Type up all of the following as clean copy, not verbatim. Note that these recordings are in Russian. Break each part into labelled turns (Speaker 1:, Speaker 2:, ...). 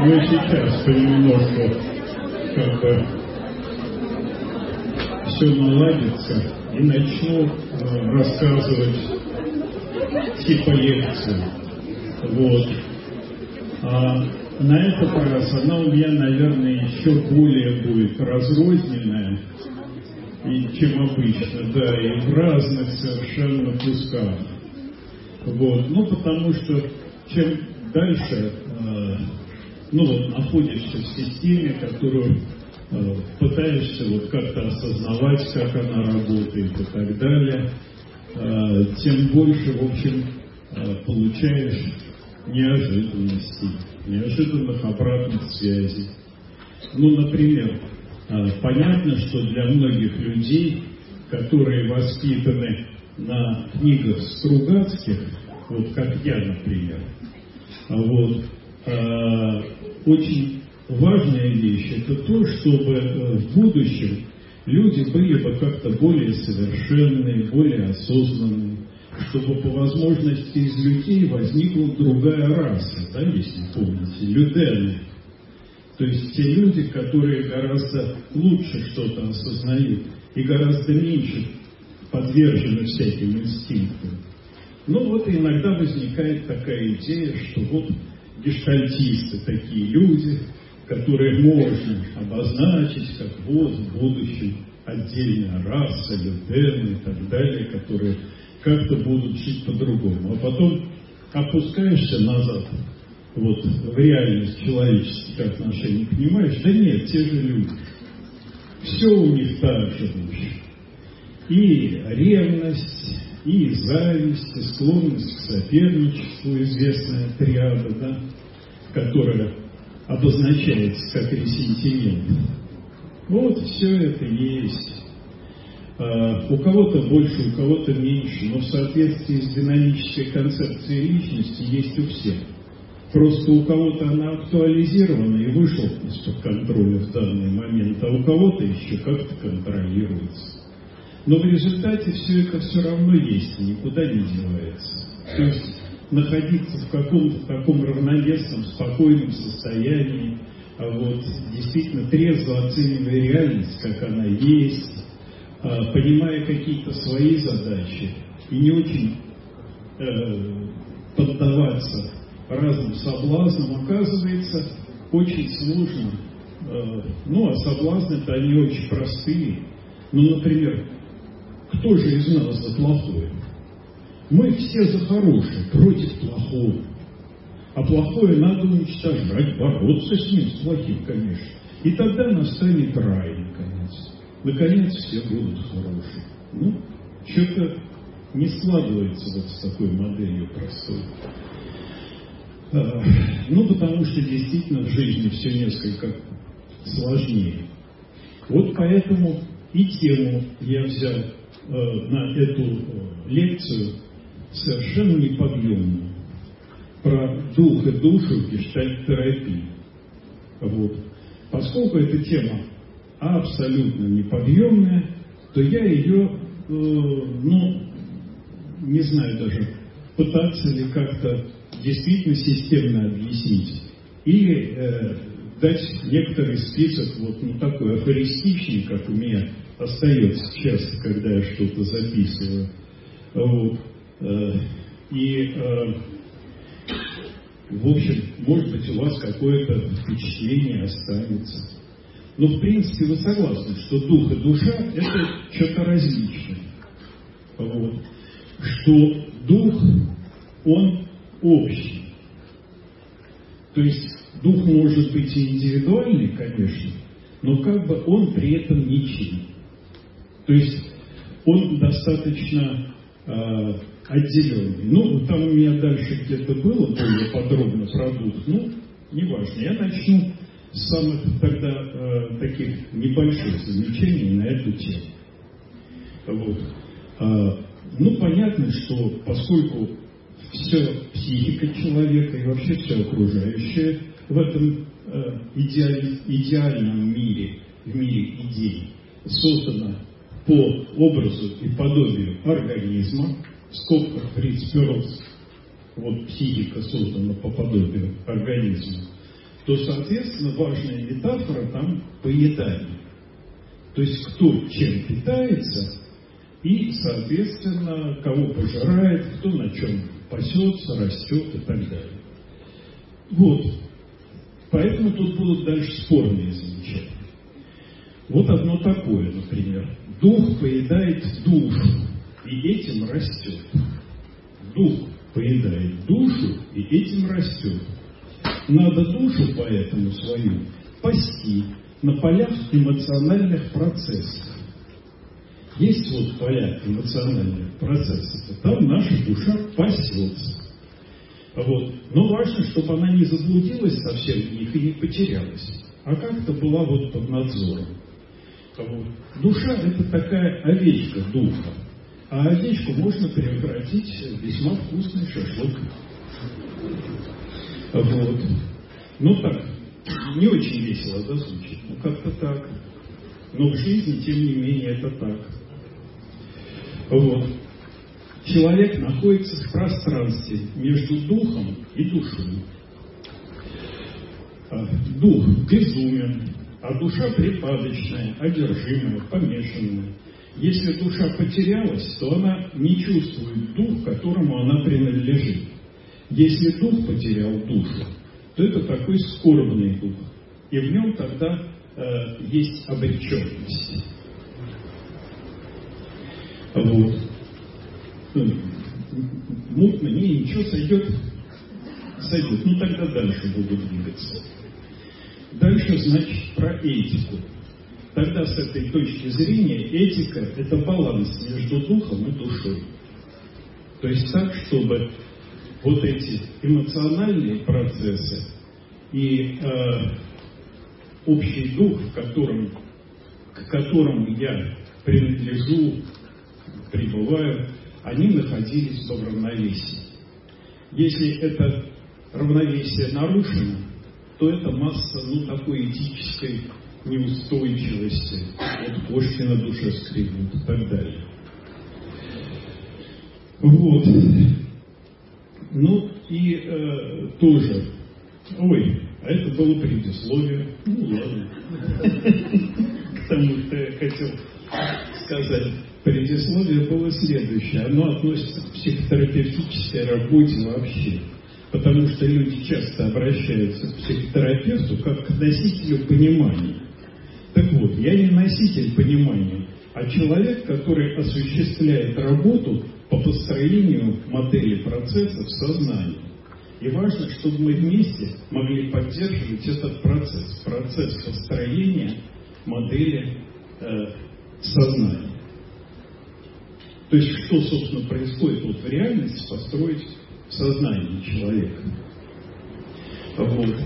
Speaker 1: Но сейчас понемножку как бы все наладится, и начну рассказывать типа лекцию. Вот. А на этот раз она у меня, наверное, еще более будет разрозненная, чем обычно, да, и в разных совершенно кусках. Вот. Ну, потому что чем дальше находишься в системе, которую пытаешься вот как-то осознавать, как она работает и так далее, тем больше, в общем, получаешь неожиданностей, неожиданных обратных связей. Ну, например, понятно, что для многих людей, которые воспитаны на книгах Стругацких, вот как я, например, вот, очень важная вещь – это то, чтобы в будущем люди были бы как-то более совершенные, более осознанные, чтобы по возможности из людей возникла другая раса, да, если помните, людены. То есть те люди, которые гораздо лучше что-то осознают и гораздо меньше подвержены всяким инстинктам. Ну вот иногда возникает такая идея, что вот гештальтисты такие люди, которые можно обозначить как вот в будущем отдельная раса, людены и так далее, которые как-то будут жить по-другому. А потом опускаешься назад, вот в реальность человеческих отношений, понимаешь, да нет, те же люди. Все у них так же будет. И ревность, и зависть, и склонность к соперничеству, известная триада, да, которая обозначается как ресентимент. Вот все это есть. У кого-то больше, у кого-то меньше, но в соответствии с динамической концепцией личности есть у всех. Просто у кого-то она актуализирована и вышла из-под контроля в данный момент, а у кого-то еще как-то контролируется. Но в результате все это все равно есть и никуда не девается. То есть находиться в каком-то таком равновесном, спокойном состоянии, вот, действительно трезво оценивая реальность, как она есть, понимая какие-то свои задачи и не очень поддаваться разным соблазнам, оказывается очень сложно. А соблазны-то они очень простые. Ну, например, кто же из нас за плохое? Мы все за хорошее, против плохого. А плохое надо уничтожать, бороться с ним, с плохим, конечно. И тогда настанет рай, наконец. Наконец все будут хорошие. Ну, что-то не складывается вот с такой моделью простой. Потому что действительно в жизни все несколько сложнее. Вот поэтому и тему я взял на эту лекцию совершенно неподъемную. Про дух и душу в гештальт-терапии. Вот. Поскольку эта тема абсолютно неподъемная, то я ее, не знаю даже, пытаться ли как-то действительно системно объяснить. Или дать некоторый список, такой афористичный, как у меня остается часто, когда я что-то записываю. Вот. В общем, может быть, у вас какое-то впечатление останется. Но, в принципе, вы согласны, что дух и душа – это что-то различное. Вот. Что дух, он общий. То есть, дух может быть и индивидуальный, конечно, но как бы он при этом ничей. То есть, он достаточно отделенный. Там у меня дальше где-то было более подробно про дух, неважно. Я начну с самых тогда таких небольших замечаний на эту тему. Вот. Понятно, что поскольку вся психика человека и вообще все окружающее в этом идеальном мире, в мире идей, создано по образу и подобию организма, в скобках Фриц Перлс, вот психика создана по подобию организма, то, соответственно, важная метафора там поедание. То есть кто чем питается и, соответственно, кого пожирает, кто на чем пасется, растет и так далее. Вот. Поэтому тут будут дальше спорные замечания. Вот одно такое, например. Дух поедает душу, и этим растет. Дух поедает душу, и этим растет. Надо душу поэтому свою пасти на полях эмоциональных процессов. Есть вот поля эмоциональных процессов, и там наша душа пасется. Вот. Но важно, чтобы она не заблудилась совсем в них и не потерялась, а как-то была вот под надзором. Вот. Душа – это такая овечка духа, а овечку можно превратить в весьма вкусный шашлык. Вот. Ну так, не очень весело, да, звучит? Ну как-то так. Но в жизни, тем не менее, это так. Вот. Человек находится в пространстве между духом и душой. Дух безумен, а душа припадочная, одержимая, помешанная. Если душа потерялась, то она не чувствует дух, которому она принадлежит. Если дух потерял душу, то это такой скорбный дух. И в нем тогда есть обреченность. Вот. Мутно, ничего, сойдет. Ну тогда дальше буду двигаться. Дальше, значит, про этику. Тогда с этой точки зрения этика – это баланс между духом и душой. То есть так, чтобы вот эти эмоциональные процессы и общий дух, к которому я принадлежу, пребываю, они находились в равновесии. Если это равновесие нарушено, то это масса, такой этической неустойчивости, вот кошки на душе скребут и так далее. Вот. Ну и тоже. Ой, а это было предисловие. Ну ладно. К тому, что я хотел сказать. Предисловие было следующее. Оно относится к психотерапевтической работе вообще. Потому что люди часто обращаются к психотерапевту как к носителю понимания. Так вот, я не носитель понимания, а человек, который осуществляет работу по построению модели процессов сознания. И важно, чтобы мы вместе могли поддерживать этот процесс построения модели сознания. То есть, что, собственно, происходит вот в реальности, построить в сознании человека. Вот.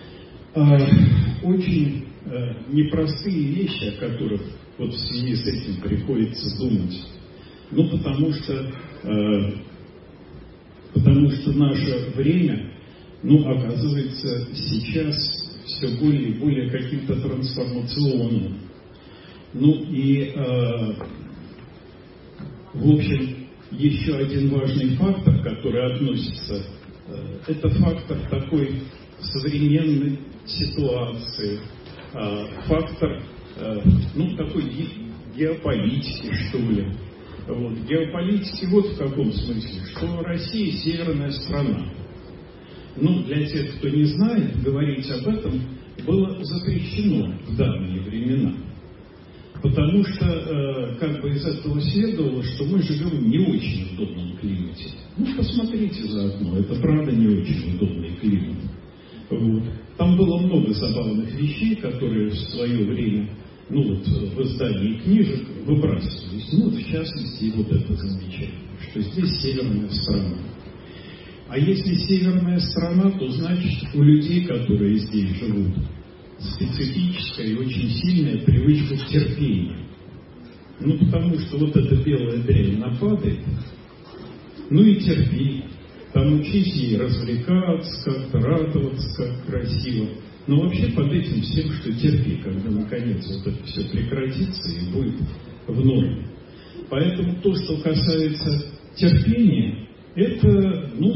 Speaker 1: Очень непростые вещи, о которых вот в связи с этим приходится думать. Потому что наше время, оказывается, сейчас все более и более каким-то трансформационным. В общем, еще один важный фактор, который относится, это фактор такой современной ситуации, фактор, такой геополитики, что ли. Вот. Геополитики вот в каком смысле, что Россия северная страна. Для тех, кто не знает, говорить об этом было запрещено в давние времена. Потому что, из этого следовало, что мы живем в не очень удобном климате. Посмотрите заодно, это правда не очень удобный климат. Вот. Там было много забавных вещей, которые в свое время, в издании книжек выбрасывались. В частности, и вот это замечание, что здесь северная страна. А если северная страна, то значит у людей, которые здесь живут, специфическая и очень сильная привычка к терпению. Потому что вот эта белая дрянь нападает, и терпи. Там учись ей развлекаться, как-то радоваться, как красиво. Но вообще под этим всем, что терпи, когда наконец вот это все прекратится и будет в норме. Поэтому то, что касается терпения, это,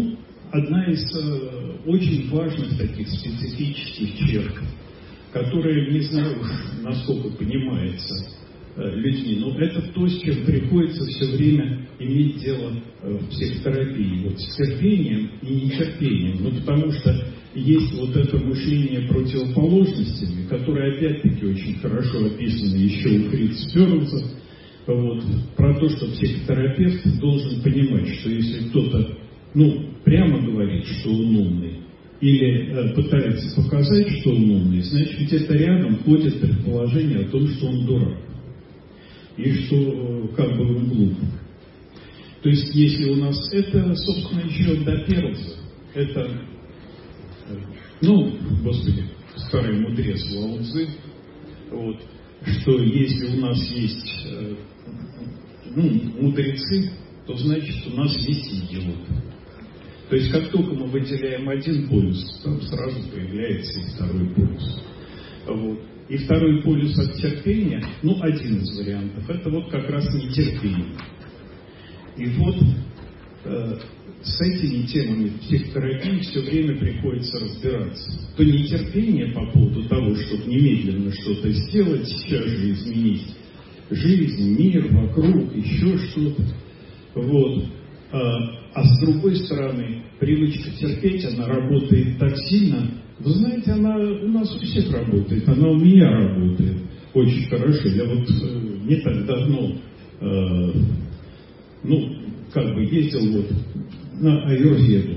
Speaker 1: одна из очень важных таких специфических черт, которая, не знаю уж, насколько понимается людьми, но это то, с чем приходится все время иметь дело в психотерапии. Вот с терпением и нетерпением. Ну, потому что есть вот это мышление противоположностями, которое опять-таки очень хорошо описано еще у Фрица Перлза, вот, про то, что психотерапевт должен понимать, что если кто-то, прямо говорит, что он умный, или пытается показать, что он умный, значит, где-то рядом ходит предположение о том, что он дурак. И что как бы он глуп. То есть, если у нас это, собственно, еще до Перлза, это, старый мудрец Лао Цзы, вот, что если у нас есть мудрецы, то значит у нас есть идиоты. То есть, как только мы выделяем один полюс, там сразу появляется и второй полюс. Вот. И второй полюс от терпения, один из вариантов, это вот как раз нетерпение. И вот с этими темами в психотерапии все время приходится разбираться. То нетерпение по поводу того, чтобы немедленно что-то сделать, сейчас же изменить жизнь, мир вокруг, еще что-то. Вот. А с другой стороны, привычка терпеть, она работает так сильно. Вы знаете, она у нас у всех работает, она у меня работает очень хорошо. Я вот не так давно, ездил вот на аюрведу,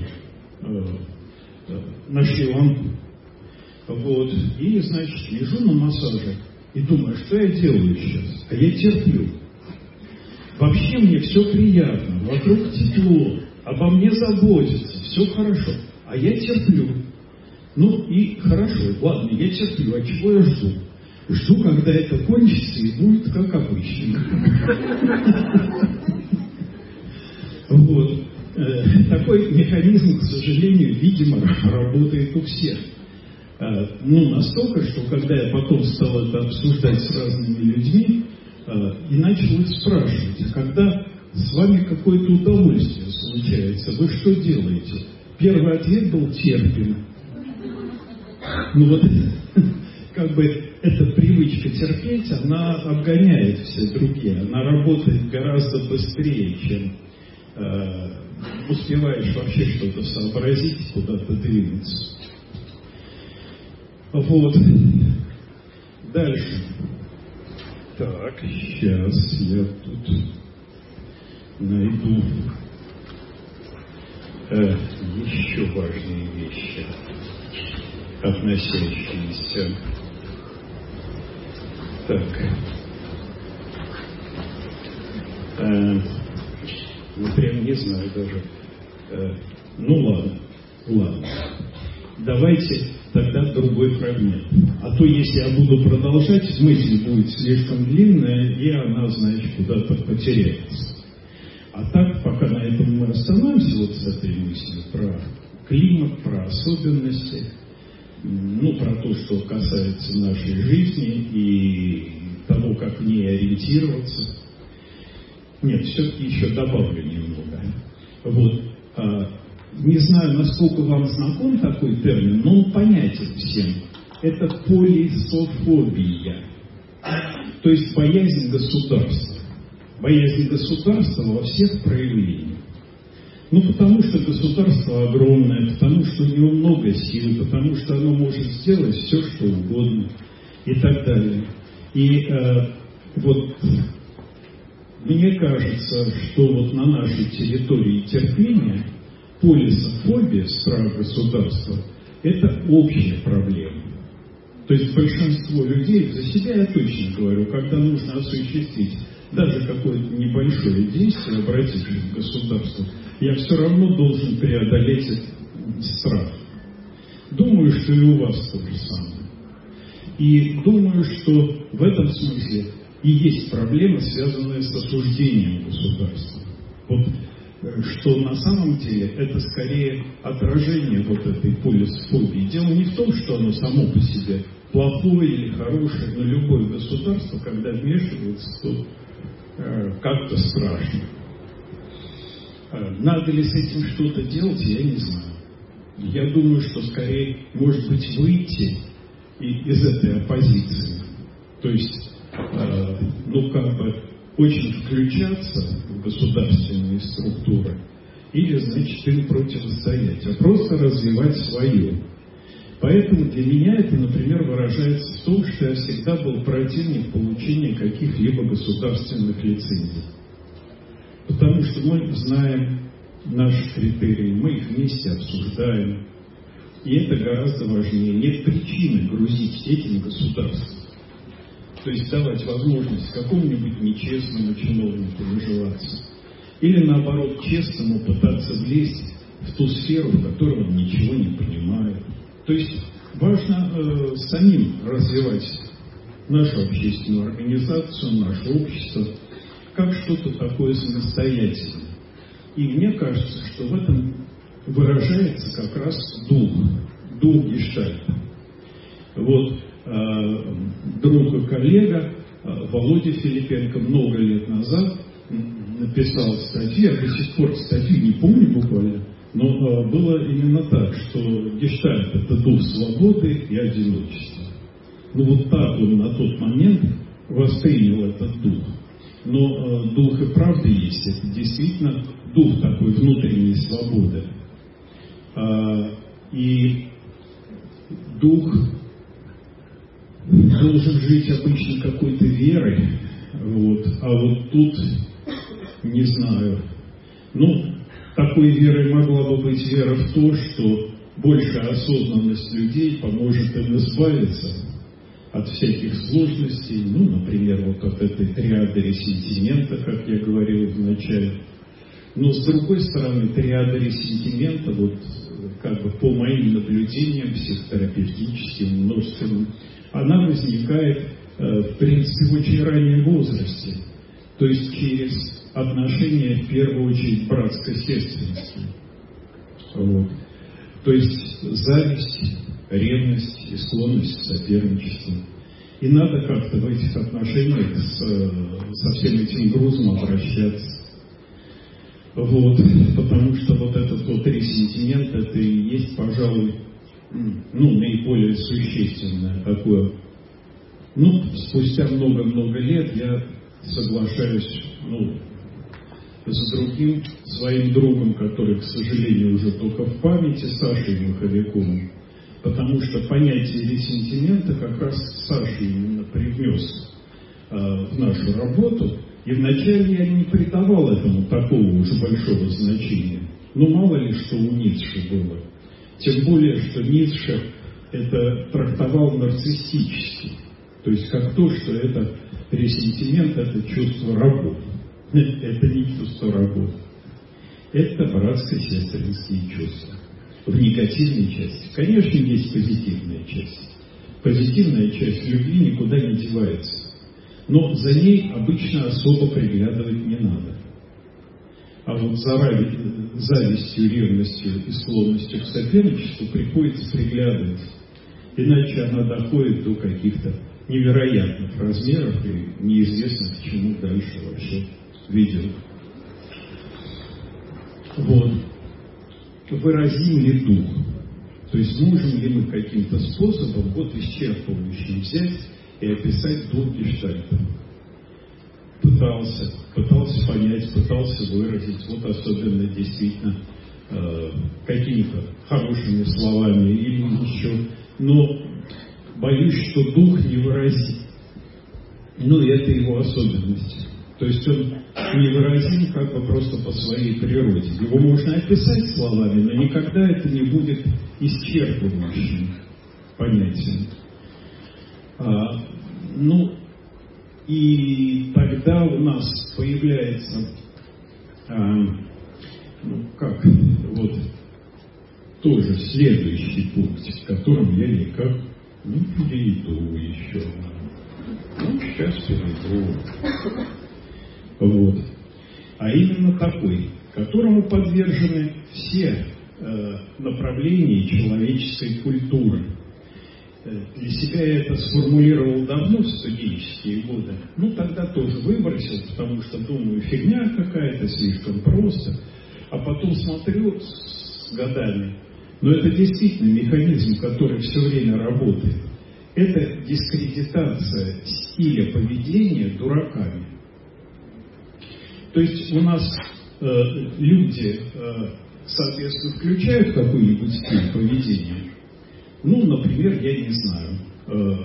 Speaker 1: на Шри-Ланку. Вот, и, значит, лежу на массаже и думаю, что я делаю сейчас? А я терплю. Вообще мне все приятно, вокруг тепло, обо мне заботятся, все хорошо, а я терплю. И хорошо, ладно, я терплю, а чего я жду? Жду, когда это кончится и будет как обычно. Вот. Такой механизм, к сожалению, видимо, работает у всех. Настолько, что когда я потом стал это обсуждать с разными людьми, и начал их спрашивать, а когда с вами какое-то удовольствие случается, вы что делаете? Первый ответ был терпим. Эта привычка терпеть, она обгоняет все другие, она работает гораздо быстрее, чем успеваешь вообще что-то сообразить, куда-то двинуться. Вот. Дальше. Так, сейчас я тут найду еще важные вещи, относящиеся. Так. Прям не знаю даже. Ладно. Давайте тогда другой фрагмент. А то, если я буду продолжать, мысль будет слишком длинная, и она, значит, куда-то потеряется. А так, пока на этом мы остановимся, вот с этой мыслью про климат, про особенности, про то, что касается нашей жизни и того, как в ней ориентироваться. Нет, все-таки еще добавлю немного. Вот. Не знаю, насколько вам знаком такой термин, но он понятен всем. Это полисофобия. То есть боязнь государства. Боязнь государства во всех проявлениях. Потому что государство огромное, потому что у него много сил, потому что оно может сделать все, что угодно и так далее. И мне кажется, что вот на нашей территории терпения полисофобия, страх государства, это общая проблема. То есть большинство людей, за себя я точно говорю, когда нужно осуществить даже какое-то небольшое действие, обратившись к государству, я все равно должен преодолеть этот страх. Думаю, что и у вас то же самое. И думаю, что в этом смысле и есть проблема, связанная с осуждением государства. Вот, что на самом деле это скорее отражение вот этой полисофобии. Дело не в том, что оно само по себе плохое или хорошее, но любое государство, когда вмешивается, то как-то страшно. Надо ли с этим что-то делать, я не знаю. Я думаю, что скорее, может быть, выйти из этой оппозиции. То есть, очень включаться в государственные структуры, или, значит, им противостоять, а просто развивать свое. Поэтому для меня это, например, выражается в том, что я всегда был противник получения каких-либо государственных лицензий. Потому что мы знаем наши критерии, мы их вместе обсуждаем. И это гораздо важнее. Нет причины грузить этим государством. То есть давать возможность какому-нибудь нечестному чиновнику наживаться. Или наоборот, честному пытаться влезть в ту сферу, в которой он ничего не понимает. То есть важно самим развивать нашу общественную организацию, наше общество, как что-то такое самостоятельное. И мне кажется, что в этом выражается как раз дух Гештальта. Вот друг и коллега Володя Филипенко много лет назад написал статью, я до сих пор статью не помню буквально, но было именно так, что Гештальт — это дух свободы и одиночества. Ну вот так он на тот момент воспринял этот дух. Но дух и правда есть, это действительно дух такой внутренней свободы. И дух должен жить обычно какой-то верой, вот. А вот тут, не знаю, такой верой могла бы быть вера в то, что большая осознанность людей поможет им избавиться от всяких сложностей, например, вот от этой триады ресентимента, как я говорил в начале. Но с другой стороны, триада ресентимента, по моим наблюдениям психотерапевтическим, множественным, она возникает, в принципе, в очень раннем возрасте. То есть через отношения, в первую очередь, братско-сестринские. Вот. То есть зависть, ревность и склонность к соперничеству. И надо как-то в этих отношениях со всем этим грузом обращаться. Вот. Потому что вот этот вот ресентимент, это и есть, пожалуй, наиболее существенное такое. Спустя много-много лет я соглашаюсь, с другим своим другом, который, к сожалению, уже только в памяти, Сашей Маховиковым, потому что понятие ресентимента как раз Саша именно привнес в нашу работу, и вначале я не придавал этому такого уж большого значения. Мало ли что у Ницше было. Тем более, что Ницше это трактовал нарциссически. То есть как то, что это ресентимент, это чувство рабов. Это не чувство рабов. Это братско-сестринские чувства. В негативной части. Конечно, есть позитивная часть. Позитивная часть любви никуда не девается. Но за ней обычно особо приглядывать не надо. А вот за завистью, ревностью и склонностью к соперничеству приходится приглядывать. Иначе она доходит до каких-то невероятных размеров и неизвестно к чему дальше вообще ведет. Вот. Выразим ли дух? То есть можем ли мы каким-то способом исчерпывающим взять и описать дух Гештальта? Пытался понять, пытался выразить, особенно действительно какими-то хорошими словами или еще, но боюсь, что дух невыразим. Это его особенность. То есть он невыразим просто по своей природе. Его можно описать словами, но никогда это не будет исчерпывающим понятием. И тогда у нас появляется, тоже следующий пункт, в котором я никак не перейду еще. Сейчас перейду. Вот. А именно такой, которому подвержены все направления человеческой культуры. Для себя я это сформулировал давно, в студенческие годы. Тогда тоже выбросил, потому что, думаю, фигня какая-то, слишком просто. А потом смотрю с годами, но это действительно механизм, который все время работает. Это дискредитация стиля поведения дураками. То есть у нас люди, соответственно, включают какой-нибудь стиль поведения. Ну, например, я не знаю.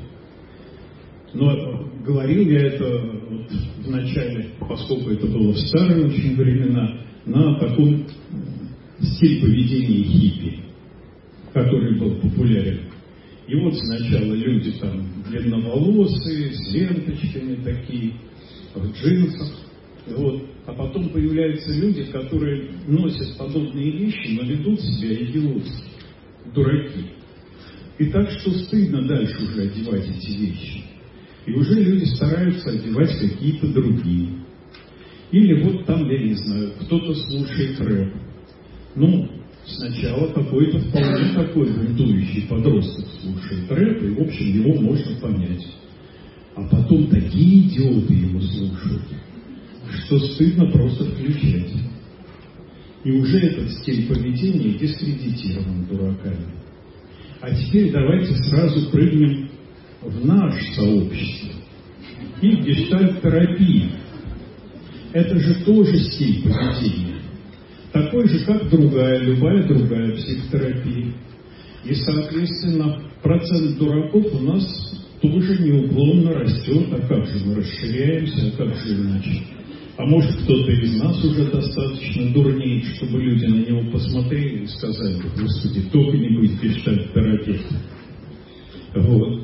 Speaker 1: Но говорил я это вот в начале, поскольку это было в старые очень времена, на таком стиле поведения хиппи, который был популярен. И вот сначала люди там длинноволосые, с ленточками такие, в джинсах. Вот. А потом появляются люди, которые носят подобные вещи, но ведут себя идиотски, дураки. И так что стыдно дальше уже одевать эти вещи. И уже люди стараются одевать какие-то другие. Или вот там, я не знаю, кто-то слушает рэп. Ну, сначала какой-то вполне такой бунтующий подросток слушает рэп, и, в общем, его можно понять. А потом такие идиоты его слушают, что стыдно просто включать. И уже этот стиль поведения дискредитирован дураками. А теперь давайте сразу прыгнем в наше сообщество. И гештальт-терапия. Это же тоже стиль поведения. Такой же, как любая другая психотерапия. И, соответственно, процент дураков у нас тоже неуклонно растет. А как же мы расширяемся, а как же иначе? А может, кто-то из нас уже достаточно дурнеет, чтобы люди на него посмотрели и сказали: Господи, только не быть гештальт-терапевтом. Вот.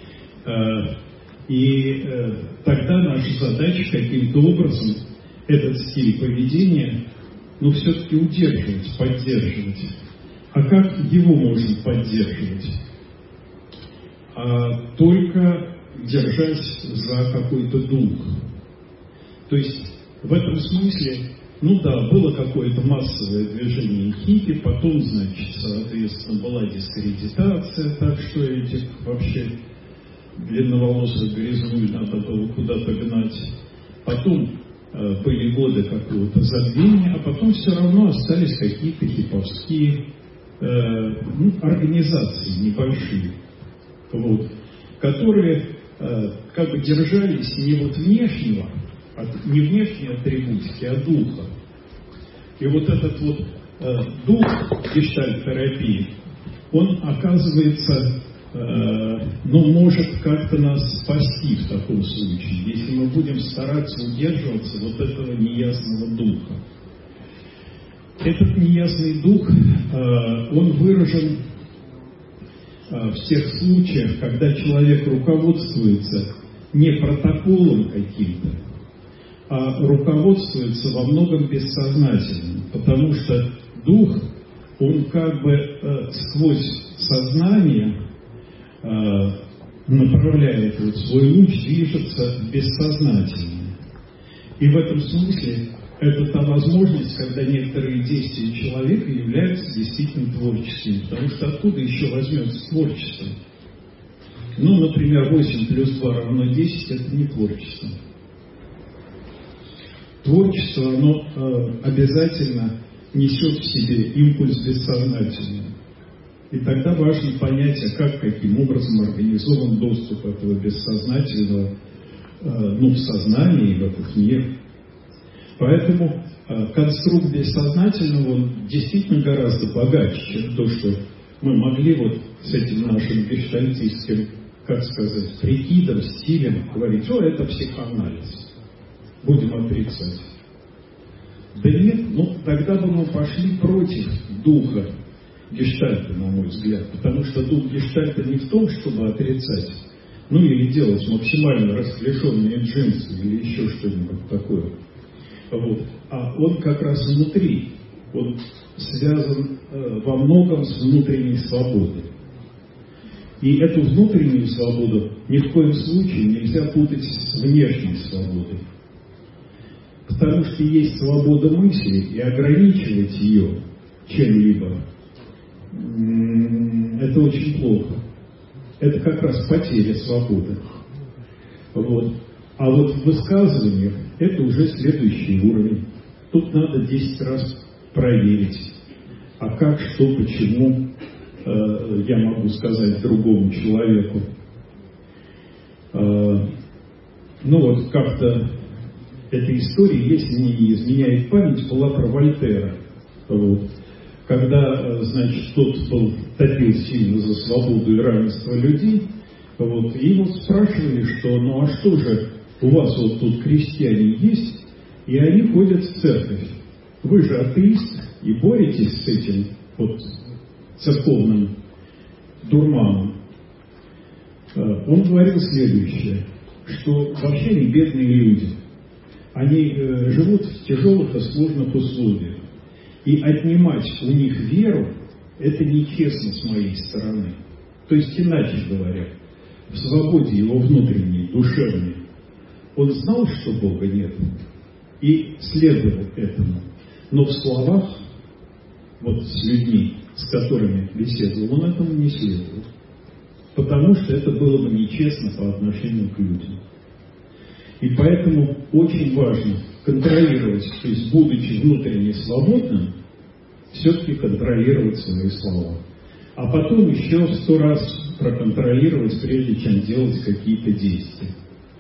Speaker 1: И тогда наша задача каким-то образом этот стиль поведения, все-таки удерживать, поддерживать. А как его можно поддерживать? Только держась за какой-то дух. То есть в этом смысле, было какое-то массовое движение хиппи, потом, соответственно, была дискредитация, так что этих вообще длинноволосых грязнуль надо было куда-то гнать. Потом были годы какого-то забвения, а потом все равно остались какие-то хиповские организации небольшие, которые как бы держались не внешнего, не внешней атрибутики, а духа. И вот этот дух гештальт-терапии, он, оказывается, может как-то нас спасти в таком случае, если мы будем стараться удерживаться этого неясного духа. Этот неясный дух, он выражен в тех случаях, когда человек руководствуется не протоколом каким-то, а руководствуется во многом бессознательным, потому что дух, он как бы сквозь сознание направляет свой луч, движется бессознательно. И в этом смысле это та возможность, когда некоторые действия человека являются действительно творческими, потому что откуда еще возьмется творчество? Например, 8 плюс 2 равно 10 – это не творчество. Творчество, оно обязательно несет в себе импульс бессознательного. И тогда важно понять, каким образом организован доступ этого бессознательного в сознание и в этот мир. Поэтому конструкт бессознательного, он действительно гораздо богаче, чем то, что мы могли с этим нашим гештальтистским, прикидом, стилем говорить: это психоанализ, будем отрицать. Да нет, тогда бы мы пошли против духа гештальта, на мой взгляд, потому что дух гештальта не в том, чтобы отрицать, или делать максимально расклешенные джинсы или еще что-нибудь такое. А он как раз внутри, он связан во многом с внутренней свободой. И эту внутреннюю свободу ни в коем случае нельзя путать с внешней свободой. Потому что есть свобода мысли, и ограничивать ее чем-либо это очень плохо. Это как раз потеря свободы. А в высказываниях это уже следующий уровень. Тут надо 10 раз проверить. А как, что, почему я могу сказать другому человеку? Ну вот как-то эта история, если не изменяет память, была про Вольтера. Вот. Когда, значит, тот был топил сильно за свободу и равенство людей, вот, и его спрашивали, что ну а что же, у вас вот тут крестьяне есть, и они ходят в церковь. Вы же атеист и боретесь с этим вот церковным дурманом. Он говорил следующее, что вообще они бедные люди. Они живут в тяжелых и сложных условиях. И отнимать у них веру, это нечестно с моей стороны. То есть, иначе говоря, в свободе его внутренней, душевной, он знал, что Бога нет, и следовал этому. Но в словах, вот с людьми, с которыми беседовал, он этому не следовал. Потому что это было бы нечестно по отношению к людям. И поэтому очень важно контролировать, то есть, будучи внутренне свободным, все-таки контролировать свои слова. А потом еще 100 раз проконтролировать, прежде чем делать какие-то действия.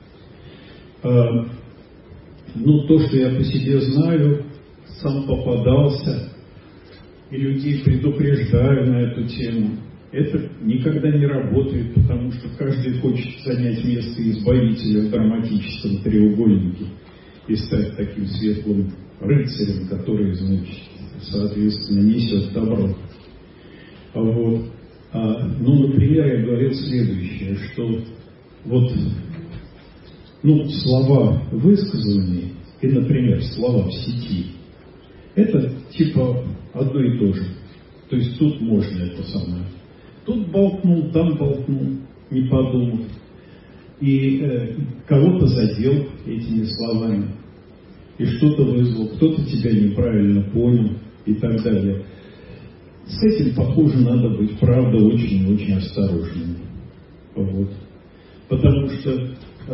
Speaker 1: Ну, то, что я по себе знаю, сам попадался, и людей предупреждаю на эту тему, это никогда не работает, потому что каждый хочет занять место избавителя в драматическом треугольнике и стать таким светлым рыцарем, который, значит, соответственно, несет добро. Вот. Ну, например, я говорил следующее, что вот, ну, слова высказанные и, например, слова в сети, это типа одно и то же. То есть тут можно это самое. Тут болтнул, там болтнул, не подумав. И кого-то задел этими словами. И что-то вызвал, кто-то тебя неправильно понял и так далее. С этим, похоже, надо быть, правда, очень-очень осторожным. Вот. Потому что,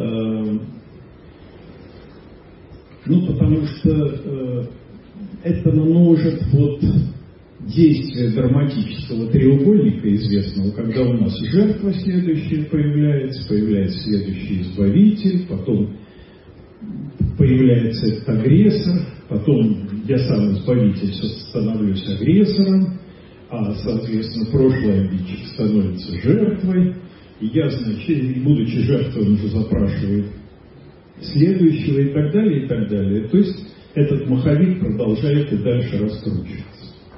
Speaker 1: это множит вот действие драматического треугольника известного, когда у нас жертва следующая появляется следующий избавитель, потом появляется этот агрессор, потом я сам избавитель становлюсь агрессором, а, соответственно, прошлый обидчик становится жертвой, и я, значит, будучи жертвой, он уже запрашивает следующего и так далее, и так далее. То есть этот маховик продолжает и дальше раскручиваться.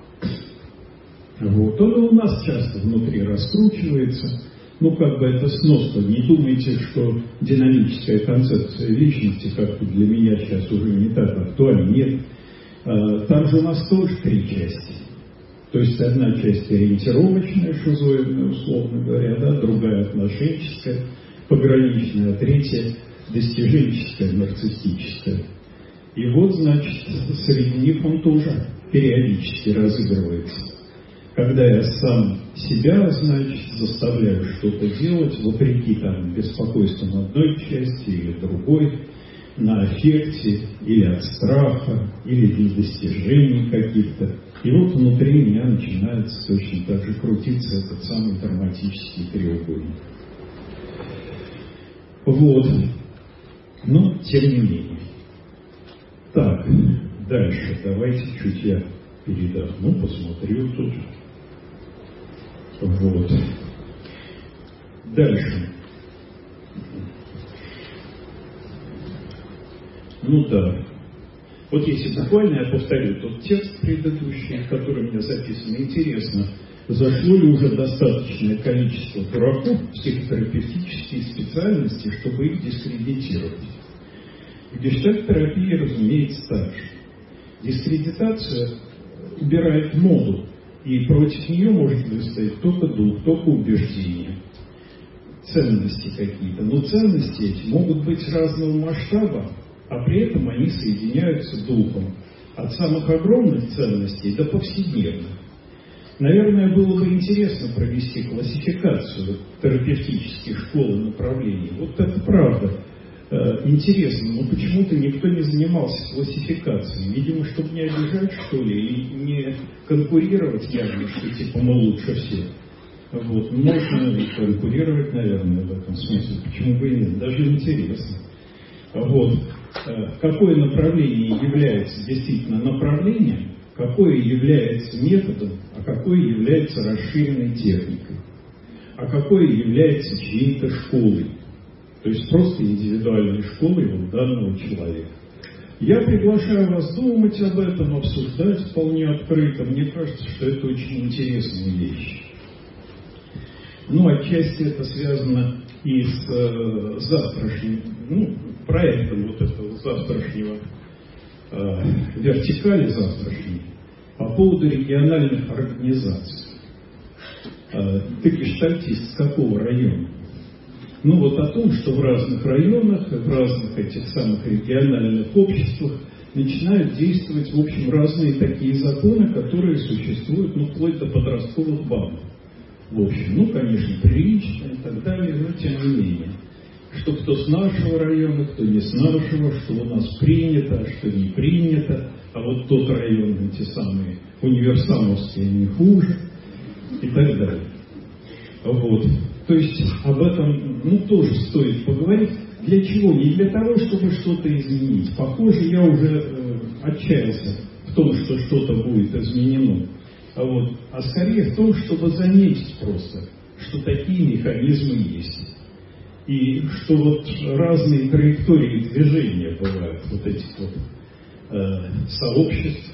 Speaker 1: Вот. Он и у нас часто внутри раскручивается. Ну, как бы это сносно. Не думайте, что динамическая концепция личности как-то для меня сейчас уже не так актуальна. Нет. Там же у нас тоже 3 части. То есть одна часть ориентировочная, шизоидная, условно говоря, да, другая отношенческая, пограничная, а третья достиженческая, нарциссическая. И вот, значит, среди них он тоже периодически разыгрывается. Когда я сам себя, значит, заставляю что-то делать, вопреки там беспокойствам одной части или другой, на аффекте, или от страха, или для достижений каких-то. И вот внутри меня начинается точно так же крутиться этот самый драматический треугольник. Вот. Но, тем не менее. Так, дальше. Давайте чуть я передохну, посмотрю тут. Вот. Дальше. Ну да. Вот если буквально я повторю тот текст предыдущий, который у меня записан, интересно, зашло ли уже достаточное количество дураков в психотерапевтические специальности, чтобы их дискредитировать. В гештальт-терапии, разумеется, так же. Дискредитация убирает моду, и против нее может выстоять только дух, только убеждение, ценности какие-то. Но ценности эти могут быть разного масштаба, а при этом они соединяются духом. От самых огромных ценностей до повседневных. Наверное, было бы интересно провести классификацию терапевтических школ и направлений. Вот это правда. интересно, но почему-то никто не занимался классификацией. Видимо, чтобы не обижать, что ли, и не конкурировать явно, что типа мы лучше всех. Вот. Можно и конкурировать, наверное, в этом смысле. Почему бы и нет? Даже интересно. Вот. Какое направление является действительно направлением, какое является методом, а какое является расширенной техникой, а какое является чьей-то школой. То есть просто индивидуальной школой вот данного человека. Я приглашаю вас думать об этом, обсуждать вполне открыто. Мне кажется, что это очень интересная вещь. Ну, отчасти это связано и с завтрашним, проектом вот этого завтрашнего, вертикали завтрашней, по поводу региональных организаций. Ты гештальтист с какого района? Ну вот о том, что в разных районах, в разных этих самых региональных обществах начинают действовать, в общем, разные такие законы, которые существуют, вплоть до подростковых банд. В общем, конечно, прилично и так далее, но тем не менее. Что кто с нашего района, кто не с нашего, что у нас принято, а что не принято, а вот тот район, эти самые универсамовские, не хуже, и так далее. Вот. То есть об этом, тоже стоит поговорить. Для чего? Не для того, чтобы что-то изменить. Похоже, я уже отчаялся в том, что что-то будет изменено. А скорее в том, чтобы заметить просто, что такие механизмы есть. И что вот разные траектории движения бывают, вот этих сообществ,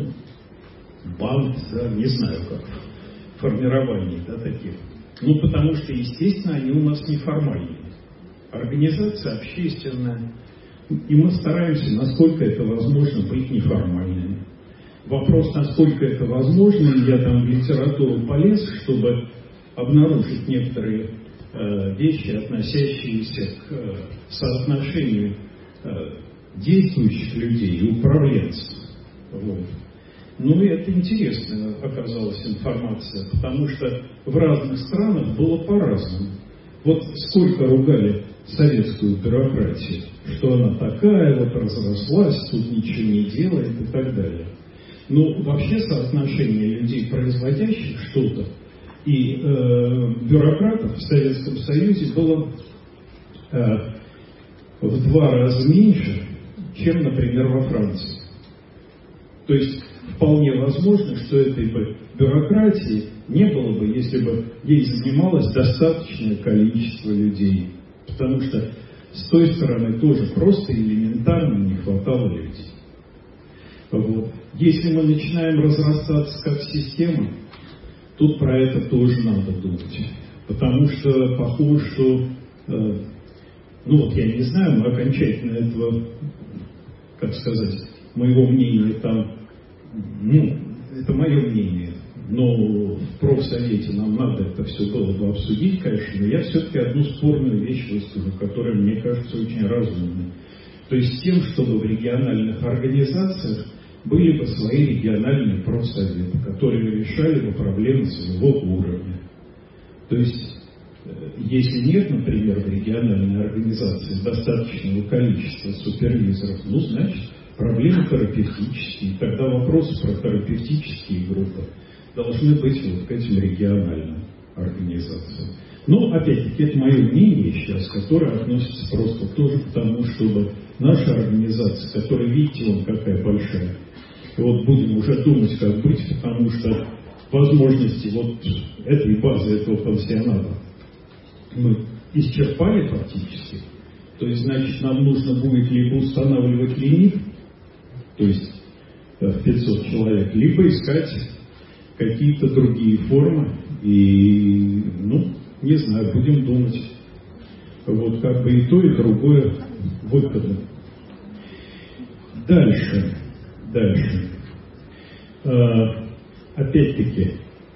Speaker 1: банд, не знаю как, формирований, таких. Потому что, естественно, они у нас неформальные. Организация общественная, и мы стараемся, насколько это возможно, быть неформальными. Вопрос, насколько это возможно, я там в литературу полез, чтобы обнаружить некоторые вещи, относящиеся к соотношению действующих людей и управленцев. Вот. И это интересная оказалась информация, потому что в разных странах было по-разному. Вот сколько ругали советскую бюрократию, что она такая, разрослась, тут ничего не делает и так далее. Вообще соотношение людей, производящих что-то, и бюрократов в Советском Союзе было в 2 раза меньше, чем, например, во Франции. То есть вполне возможно, что этой бы бюрократии не было бы, если бы ей занималось достаточное количество людей. Потому что с той стороны тоже просто элементарно не хватало людей. Вот. Если мы начинаем разрастаться как система, тут про это тоже надо думать. Потому что похоже, что, я не знаю, мы окончательно этого, моего мнения там, это мое мнение, но в профсовете нам надо это все было бы обсудить, конечно, но я все-таки одну спорную вещь выскажу, которая мне кажется очень разумной. То есть с тем, чтобы в региональных организациях были бы свои региональные профсоветы, которые решали бы проблемы своего уровня. То есть, если нет, например, в региональной организации достаточного количества супервизоров, значит, проблемы терапевтические. Тогда вопросы про терапевтические группы должны быть к этим региональным организациям. Опять-таки, это мое мнение сейчас, которое относится просто тоже к тому, чтобы наша организация, которая, видите, какая большая, будем уже думать, как быть, потому что возможности этой базы, этого пансионата мы исчерпали фактически. То есть, значит, нам нужно будет либо устанавливать лимит, то есть в 500 человек, либо искать какие-то другие формы и, не знаю, будем думать. И то, и другое выходы. Дальше. Опять-таки,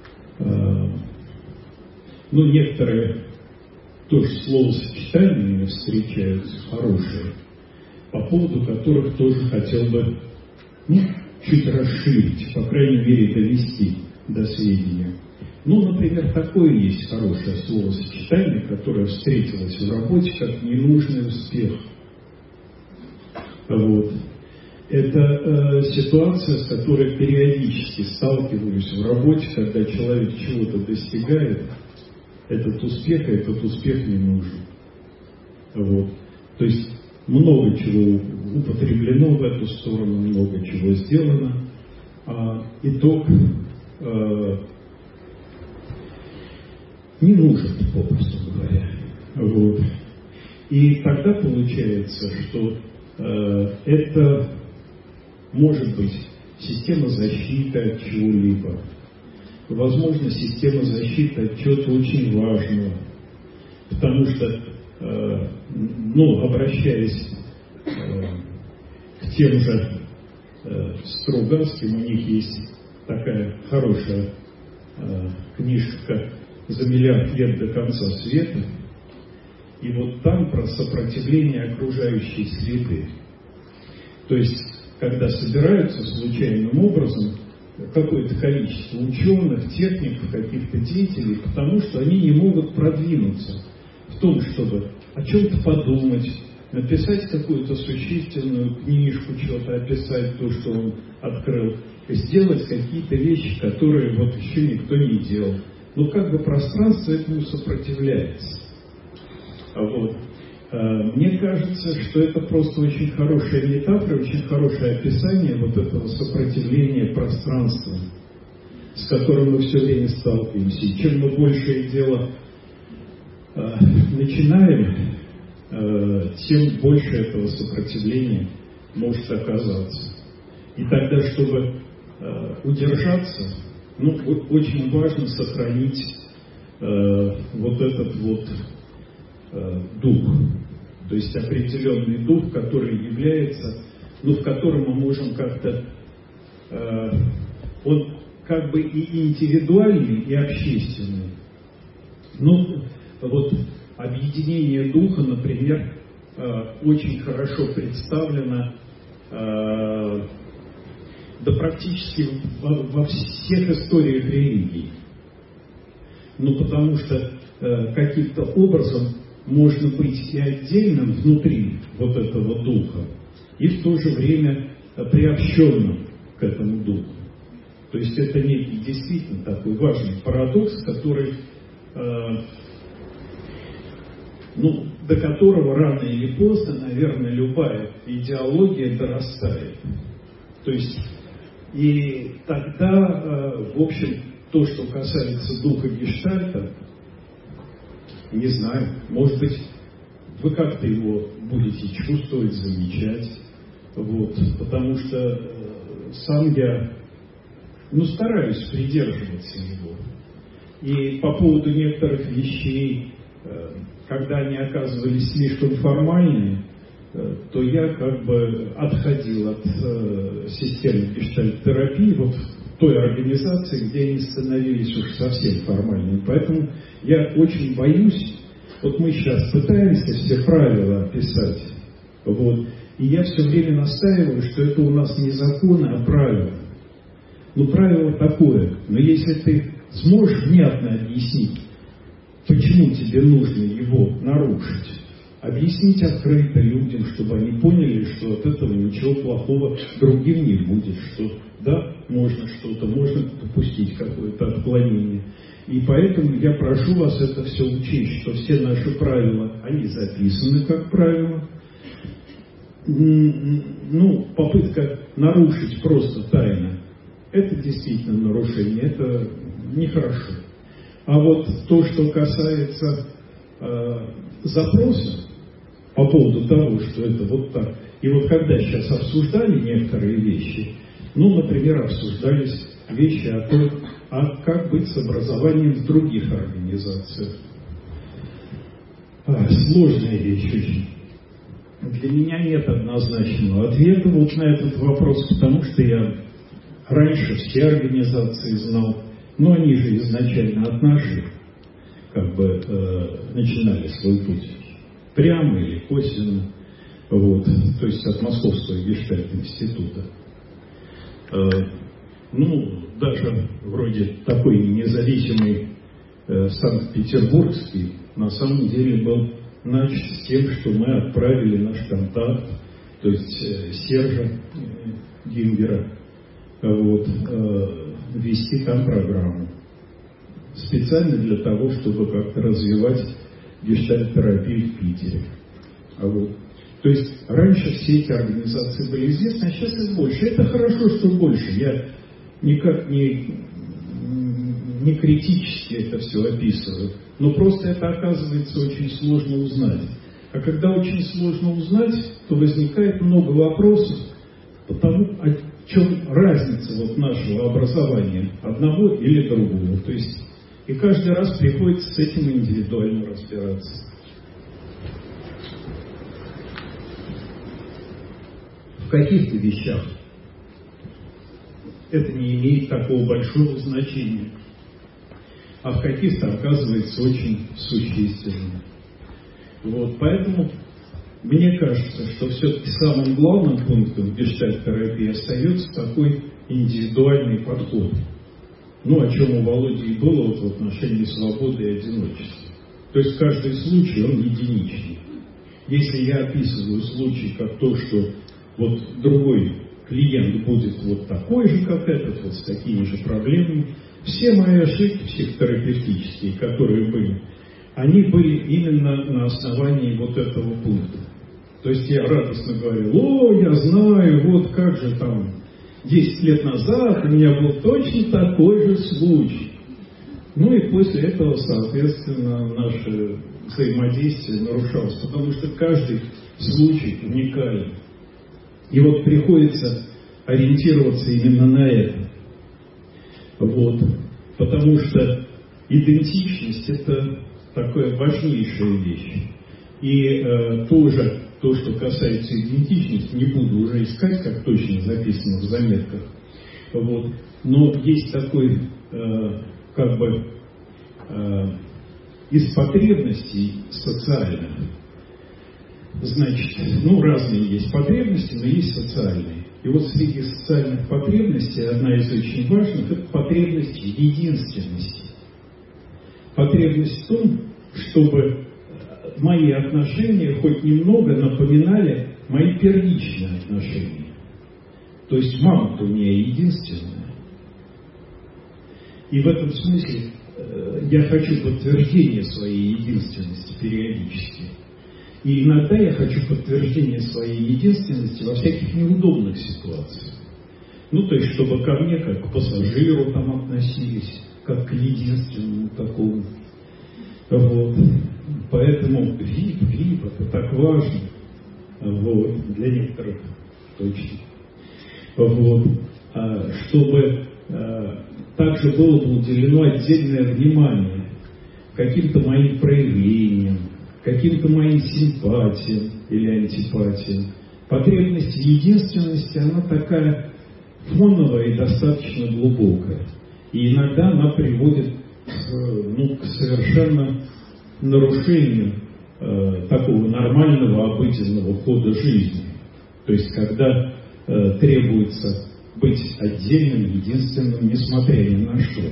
Speaker 1: некоторые тоже словосочетания встречаются хорошие, по поводу которых тоже хотел бы чуть расширить, по крайней мере, довести до сведения. Например, такое есть хорошее словосочетание, которое встретилось в работе как ненужный успех. Вот. Это ситуация, с которой периодически сталкиваюсь в работе, когда человек чего-то достигает, этот успех не нужен. Вот. То есть много чего употреблено в эту сторону, много чего сделано, а итог не нужен, попросту говоря. Вот. И тогда получается, что это может быть система защиты от чего-либо, возможно, система защиты от чего-то очень важного, потому что, обращаясь к тем же Стругацким, у них есть такая хорошая книжка «За миллиард лет до конца света», и вот там про сопротивление окружающей среды. То есть, когда собираются случайным образом какое-то количество ученых, техников, каких-то деятелей, потому что они не могут продвинуться в том, чтобы о чем-то подумать, написать какую-то существенную книжку, что-то описать, то, что он открыл, сделать какие-то вещи, которые вот еще никто не делал. Но как бы пространство этому сопротивляется. Вот. Мне кажется, что это просто очень хорошая метафора, очень хорошее описание вот этого сопротивления пространства, с которым мы все время сталкиваемся. И чем мы большее дело начинаем, тем больше этого сопротивления может оказаться. И тогда, чтобы удержаться, очень важно сохранить вот этот вот дух, то есть определенный дух, который является, в котором мы можем как-то, он как бы и индивидуальный, и общественный. Вот объединение духа, например, очень хорошо представлено практически во всех историях религии. Потому что каким-то образом можно быть и отдельным внутри вот этого духа, и в то же время приобщенным к этому духу. То есть это некий действительно такой важный парадокс, который, до которого рано или поздно, наверное, любая идеология дорастает. То есть и тогда, в общем, то, что касается духа Гештальта, не знаю, может быть, вы как-то его будете чувствовать, замечать, вот, потому что сам я, стараюсь придерживаться его. И по поводу некоторых вещей, когда они оказывались слишком формальными, то я как бы отходил от системы гештальт-терапии, вот в той организации, где они становились уж совсем формальными. Поэтому я очень боюсь, вот мы сейчас пытаемся все правила описать, вот, и я все время настаиваю, что это у нас не законы, а правила. Правило такое, но если ты сможешь внятно объяснить, почему тебе нужно его нарушить, объяснить открыто людям, чтобы они поняли, что от этого ничего плохого другим не будет, что да, можно что-то, можно допустить какое-то отклонение. И поэтому я прошу вас это все учесть, что все наши правила, они записаны как правило. Попытка нарушить просто тайно, это действительно нарушение, это нехорошо. А вот то, что касается запроса по поводу того, что это вот так. И вот когда сейчас обсуждали некоторые вещи, например, обсуждались вещи о том, как быть с образованием в других организациях. Сложная вещь очень. Для меня нет однозначного ответа вот на этот вопрос, потому что я раньше все организации знал, но они же изначально от наших начинали свой путь. Прямо или косвенно, вот, то есть от Московского гештальт-института. Даже вроде такой независимый Санкт-Петербургский на самом деле был начат с тем, что мы отправили наш контакт то есть Сержа Гингера, вот, вести там программу. Специально для того, чтобы как-то развивать гештальт-терапию в Питере. Вот. То есть раньше все эти организации были известны, а сейчас их больше. Это хорошо, что больше. Я никак не критически это все описываю. Но просто это оказывается очень сложно узнать. А когда очень сложно узнать, то возникает много вопросов по тому, о чем разница вот нашего образования одного или другого. То есть и каждый раз приходится с этим индивидуально разбираться. В каких-то вещах это не имеет такого большого значения, а в каких-то оказывается очень существенным. Вот, поэтому мне кажется, что все-таки самым главным пунктом гештальт-терапии остается такой индивидуальный подход. Ну, о чем у Володи и было вот в отношении свободы и одиночества. То есть каждый случай, он единичный. Если я описываю случай как то, что вот другой клиент будет вот такой же, как этот, вот с такими же проблемами, все мои ошибки психотерапевтические, которые были, они были именно на основании вот этого пункта. То есть я радостно говорил: о, я знаю, вот как же там 10 лет назад у меня был точно такой же случай. Ну и после этого, соответственно, наше взаимодействие нарушалось, потому что каждый случай уникален. И вот приходится ориентироваться именно на это. Вот. Потому что идентичность – это такая важнейшая вещь. И тоже то, что касается идентичности, не буду уже искать, как точно записано в заметках. Вот. Но есть такой, как бы, из потребностей социальных. Значит, ну, разные есть потребности, но есть социальные. И вот среди социальных потребностей одна из очень важных – это потребность в единственности. Потребность в том, чтобы мои отношения хоть немного напоминали мои первичные отношения. То есть мама-то у меня единственная. И в этом смысле я хочу подтверждения своей единственности периодически. И иногда я хочу подтверждения своей единственности во всяких неудобных ситуациях. Ну, то есть, чтобы ко мне как к пассажиру там относились, как к единственному такому. Вот. Поэтому VIP, это так важно. Вот. Для некоторых точно. Вот. Чтобы также было бы уделено отдельное внимание каким-то моим проявлениям, каким-то моим симпатиям или антипатиям. Потребность в единственности, она такая фоновая и достаточно глубокая. И иногда она приводит к совершенно нарушению такого нормального обыденного хода жизни. То есть, когда требуется быть отдельным, единственным, несмотря ни на что.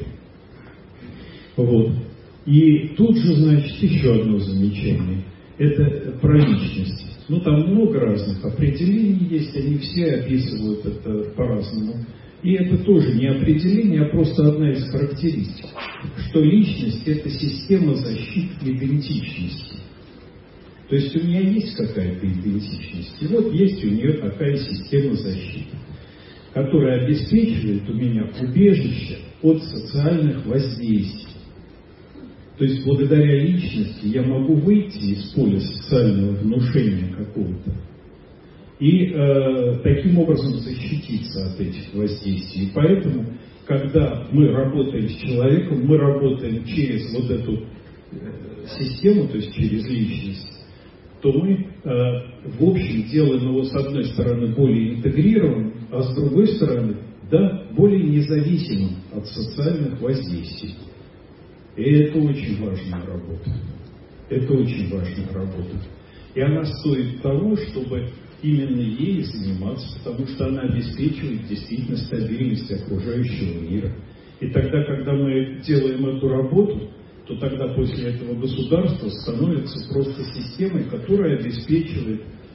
Speaker 1: Вот. И тут же, значит, еще одно замечание. Это про личность. Ну, там много разных определений есть, они все описывают это по-разному. И это тоже не определение, а просто одна из характеристик. Что личность – это система защиты идентичности. То есть у меня есть какая-то идентичность, и вот есть у нее такая система защиты, которая обеспечивает у меня убежище от социальных воздействий. То есть благодаря личности я могу выйти из поля социального внушения какого-то и таким образом защититься от этих воздействий. И поэтому, когда мы работаем с человеком, мы работаем через вот эту систему, то есть через личность, то мы, в общем, делаем его, с одной стороны, более интегрированным, а с другой стороны, да, более независимым от социальных воздействий. И это очень важная работа. Это очень важная работа. И она стоит того, чтобы именно ей заниматься, потому что она обеспечивает действительно стабильность окружающего мира. И тогда, когда мы делаем эту работу, то тогда после этого государство становится просто системой, которая обеспечивает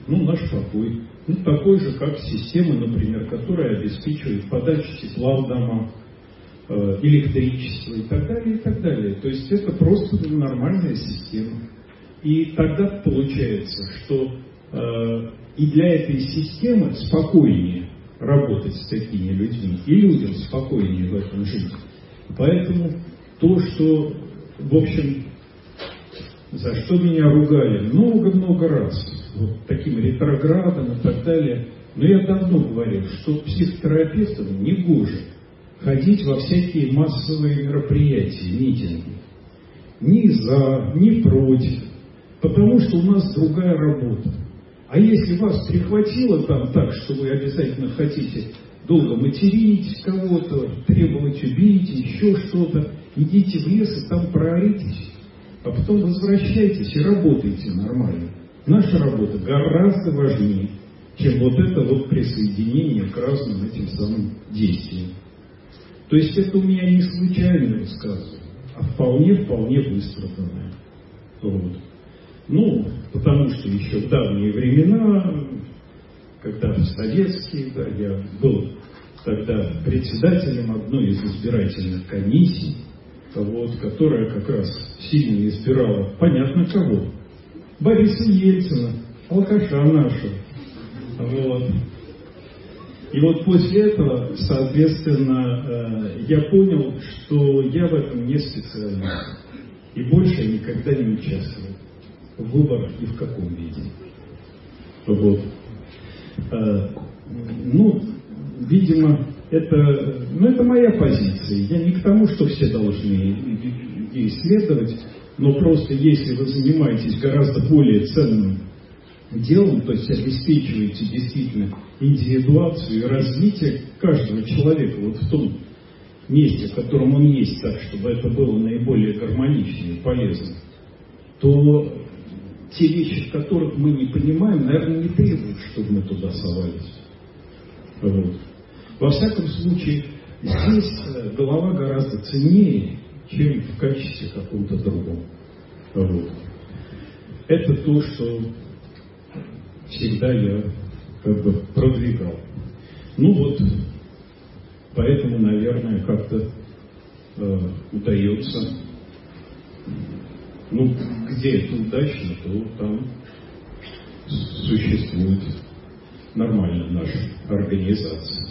Speaker 1: наш покой. Такой же, как система, например, которая обеспечивает подачу тепла в дома, электричество и так далее, и так далее. То есть это просто нормальная система. И тогда получается, что и для этой системы спокойнее работать с такими людьми, и людям спокойнее в этом жить. Поэтому то, что, в общем, за что меня ругали много-много раз, вот таким ретроградом и так далее, но я давно говорил, что психотерапевтам не гоже ходить во всякие массовые мероприятия, митинги. Ни за, ни против, потому что у нас другая работа. А если вас прихватило там так, что вы обязательно хотите долго материть кого-то, требовать убить, еще что-то, идите в лес и там прооритесь, а потом возвращайтесь и работайте нормально. Наша работа гораздо важнее, чем вот это вот присоединение к разным этим самым действиям. То есть это у меня не случайное высказывание, а вполне выстраданное. Вот. Потому что еще в давние времена, когда в советские, я был тогда председателем одной из избирательных комиссий, которая как раз сильно избирала, понятно кого, Бориса Ельцина, алкаша нашего. И вот после этого, соответственно, я понял, что я в этом не специалист. И больше я никогда не участвовал в выборах ни в каком виде. Видимо, это моя позиция. Я не к тому, что все должны исследовать, но просто если вы занимаетесь гораздо более ценным делом, то есть обеспечиваете действительно индивидуацию и развитие каждого человека вот в том месте, в котором он есть, так, чтобы это было наиболее гармонично и полезно, то те вещи, в которых мы не понимаем, наверное, не требуют, чтобы мы туда совались. Во всяком случае, здесь голова гораздо ценнее, чем в качестве какого-то другого. Это то, что всегда я продвигал. Поэтому, наверное, как-то удается, где это удачно, то там существует нормально наша организация.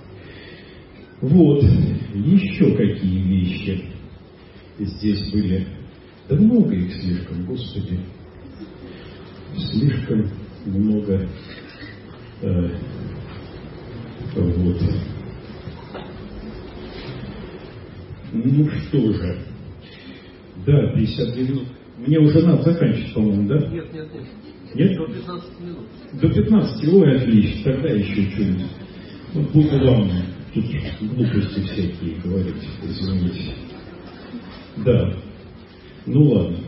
Speaker 1: Еще какие вещи здесь были. Да много их слишком, Господи. Слишком много. Что же. Да, 52 минут. Мне уже надо заканчивать, по-моему, да?
Speaker 2: Нет.
Speaker 1: Нет?
Speaker 2: До 15 минут.
Speaker 1: До 15? Ой, отлично. Тогда еще что-нибудь. Буду вам тут глупости всякие говорить. Извините. Да. Ладно.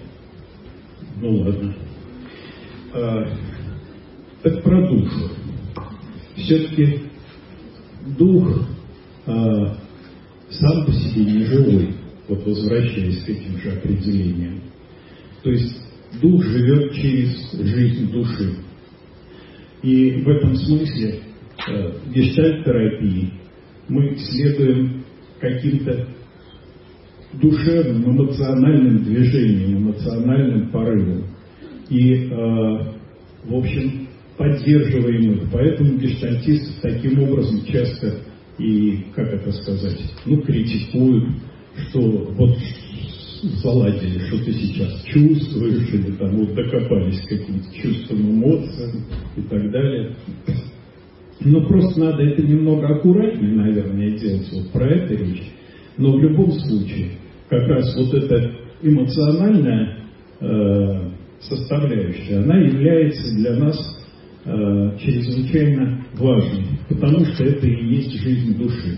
Speaker 1: Так про душу. Все-таки дух сам по себе не живой, возвращаясь к этим же определениям. То есть дух живет через жизнь души. И в этом смысле в гештальт-терапии мы следуем каким-то душевным, эмоциональным движением, эмоциональным порывом. И, в общем, поддерживаем их. Поэтому гештальтисты таким образом часто критикуют, что заладили, что ты сейчас чувствуешь, или докопались к каким-то чувствам, эмоциям и так далее. Просто надо это немного аккуратнее, наверное, делать, про это речь. Но в любом случае, как раз эта эмоциональная составляющая, она является для нас чрезвычайно важной, потому что это и есть жизнь души.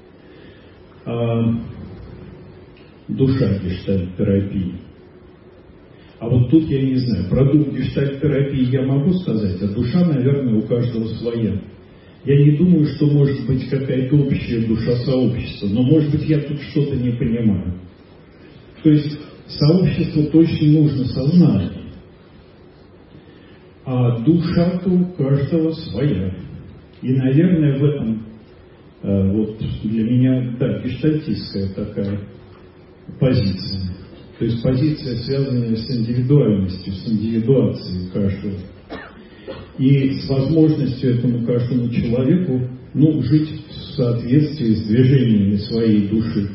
Speaker 1: Душа гештальт-терапии. Тут я не знаю, продукт гештальт-терапии я могу сказать, а душа, наверное, у каждого своя. Я не думаю, что может быть какая-то общая душа сообщества, но, может быть, я тут что-то не понимаю. То есть сообществу точно нужно сознание. А душа-то у каждого своя. И, наверное, в этом вот для меня, да, гештальтистская такая позиция. То есть позиция, связанная с индивидуальностью, с индивидуацией каждого. И с возможностью этому каждому человеку, ну, жить в соответствии с движениями своей души.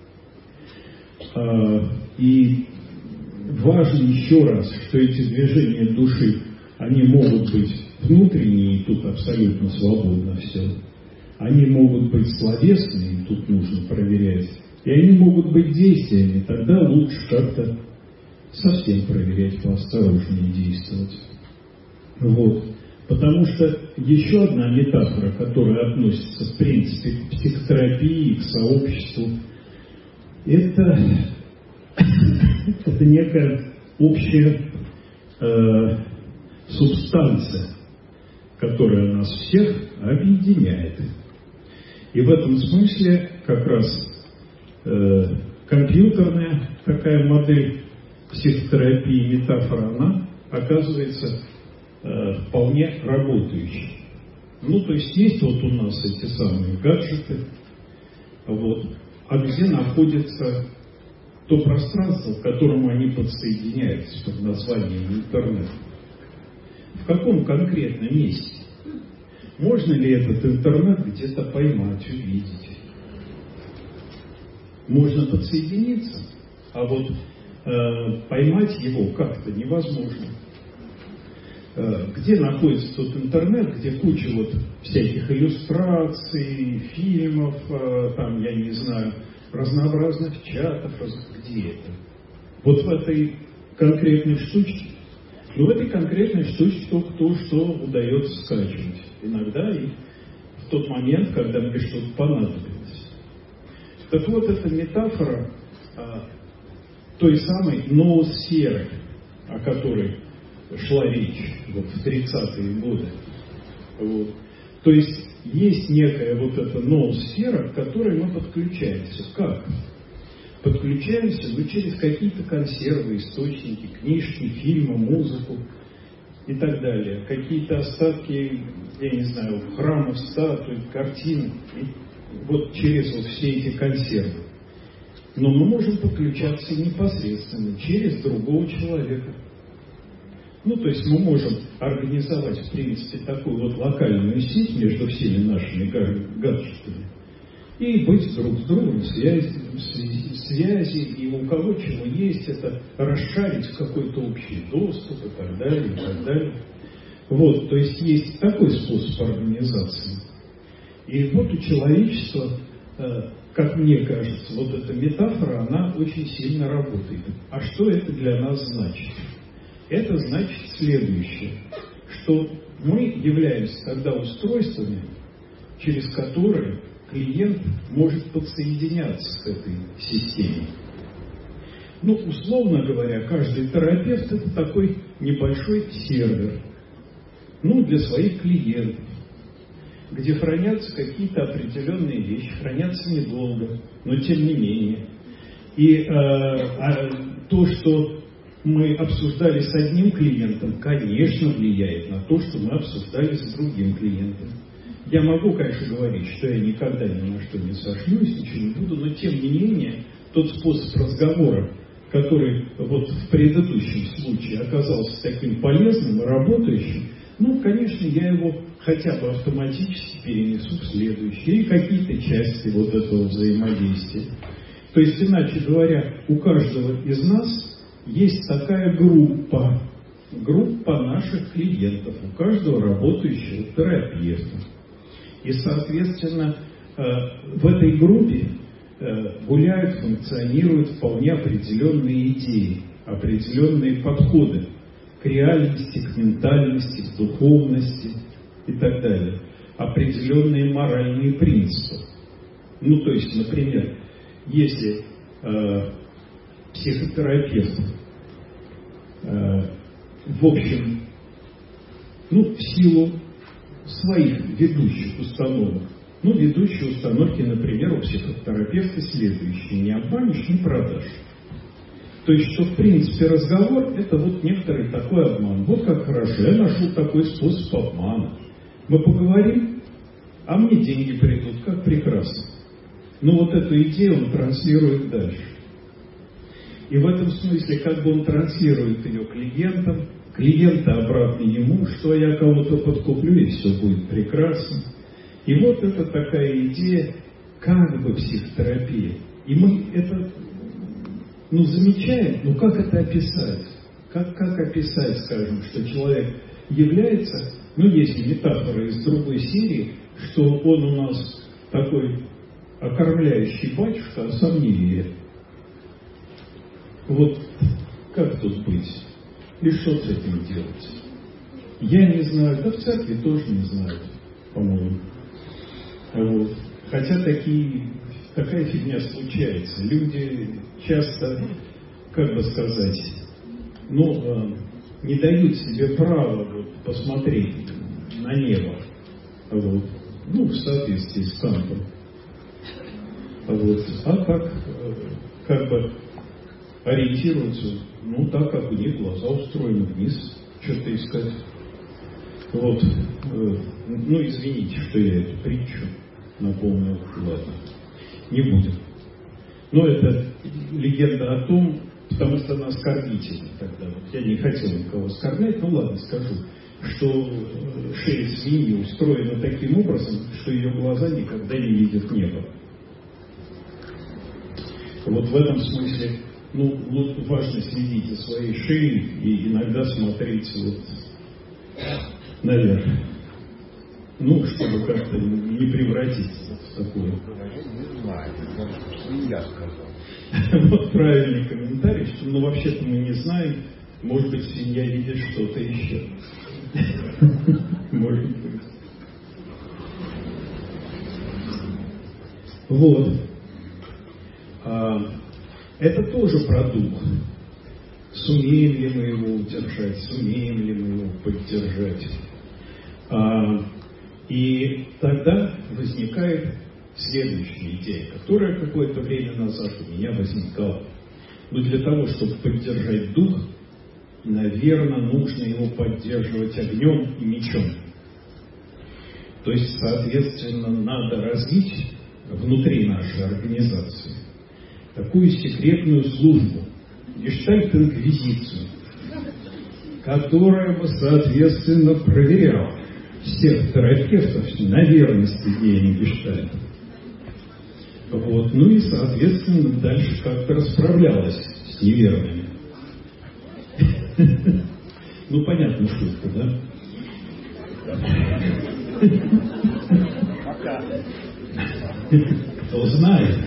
Speaker 1: И важно еще раз, что эти движения души, они могут быть внутренние, и тут абсолютно свободно все. Они могут быть словесные, и тут нужно проверять. И они могут быть действиями, тогда лучше как-то совсем проверять, поосторожнее действовать. Вот. Потому что еще одна метафора, которая относится, в принципе, к психотерапии, к сообществу, это некая общая субстанция, которая нас всех объединяет. И в этом смысле как раз компьютерная такая модель психотерапии, метафора, она оказывается вполне работающей. Ну, то есть вот у нас эти самые гаджеты, вот, а где находится то пространство, к которому они подсоединяются под названием интернет? В каком конкретном месте? Можно ли этот интернет где-то поймать, увидеть? Можно подсоединиться, а вот поймать его как-то невозможно. Где находится тот интернет, где куча вот всяких иллюстраций, фильмов, там, я не знаю, разнообразных чатов, где это? Вот в этой конкретной штучке. Но в этой конкретной штучке только то, что удается скачивать. Иногда и в тот момент, когда мне что-то понадобилось. Так вот, эта метафора той самой ноосферы, о которой шла речь вот в 30-е годы. Вот. То есть некая вот эта ноосфера, к которой мы подключаемся. Как? Подключаемся через какие-то консервы, источники, книжки, фильмы, музыку и так далее. Какие-то остатки, я не знаю, храмов, статуй, картин. И вот через вот все эти консервы. Но мы можем подключаться непосредственно через другого человека. Ну, то есть мы можем организовать, в принципе, такую вот локальную сеть между всеми нашими гаджетами и быть друг с другом в связи, и у кого чего есть, это расшарить в какой-то общий доступ и так далее, и так далее. Вот, то есть есть такой способ организации. И вот у человечества, как мне кажется, вот эта метафора, она очень сильно работает. А что это для нас значит? Это значит следующее, что мы являемся тогда устройствами, через которые клиент может подсоединяться к этой системе. Ну, условно говоря, каждый терапевт – это такой небольшой сервер, ну, для своих клиентов, где хранятся какие-то определенные вещи, хранятся недолго, но тем не менее. И то, что мы обсуждали с одним клиентом, конечно, влияет на то, что мы обсуждали с другим клиентом. Я могу, конечно, говорить, что я никогда ни на что не сошлюсь, ничего не буду, но тем не менее, тот способ разговора, который вот в предыдущем случае оказался таким полезным и работающим, ну, конечно, я его хотя бы автоматически перенесу в следующий, или какие-то части вот этого взаимодействия. То есть, иначе говоря, у каждого из нас есть такая группа наших клиентов, у каждого работающего терапевта. И, соответственно, в этой группе гуляют, функционируют вполне определенные идеи, определенные подходы к реальности, к ментальности, к духовности и так далее. Определенные моральные принципы. Ну, то есть, например, если психотерапевт, в общем, ну, в силу своих ведущих установок, ну, ведущие установки, например, у психотерапевта следующие: не обманешь, не продашь. То есть, что в принципе разговор — это вот некоторый такой обман. Вот как хорошо, я нашел такой способ обмана. Мы поговорим, а мне деньги придут, как прекрасно. Но вот эту идею он транслирует дальше. И в этом смысле, как бы он транслирует ее клиентам, клиенты обратно ему, что я кого-то подкуплю, и все будет прекрасно. И вот это такая идея, как бы психотерапия. И мы это, замечаем, как это описать? Как описать, скажем, что человек является, есть метафора из другой серии, что он у нас такой окормляющий батюшка, а сам не верит. Вот как тут быть? И что с этим делать? Я не знаю, да в церкви тоже не знают, по-моему. Вот. Хотя такая фигня случается. Люди часто, как бы сказать, не дают себе права посмотреть на небо. Вот. В соответствии с Кантом. Вот. А так, как бы ориентируются, так, как у них глаза устроены вниз, что-то искать. Вот. Извините, что я эту притчу напомнил. Ладно, не будем. Но это легенда о том, потому что она оскорбительна тогда. Я не хотел никого оскорблять, ладно, скажу, что шея свиньи устроена таким образом, что ее глаза никогда не видят небо. Вот в этом смысле, важно следить за своей шеей и иногда смотреть наверх. Чтобы как-то не превратиться в такое.
Speaker 2: Не знаю, это я сказал.
Speaker 1: Вот правильный комментарий, что вообще-то мы не знаем, может быть, свинья видит что-то еще. Может быть. Вот. Это тоже про дух. Сумеем ли мы его удержать, сумеем ли мы его поддержать. И тогда возникает следующая идея, которая какое-то время назад у меня возникала. Для того, чтобы поддержать дух, наверное, нужно его поддерживать огнем и мечом. То есть, соответственно, надо развить внутри нашей организации такую секретную службу, гештальт-инквизицию, которая бы, соответственно, проверяла всех терапевтов на верность идеям гештальта. Вот. И, соответственно, дальше как-то расправлялась с неверными. Понятно, шутка, да?
Speaker 2: Пока.
Speaker 1: Кто знает.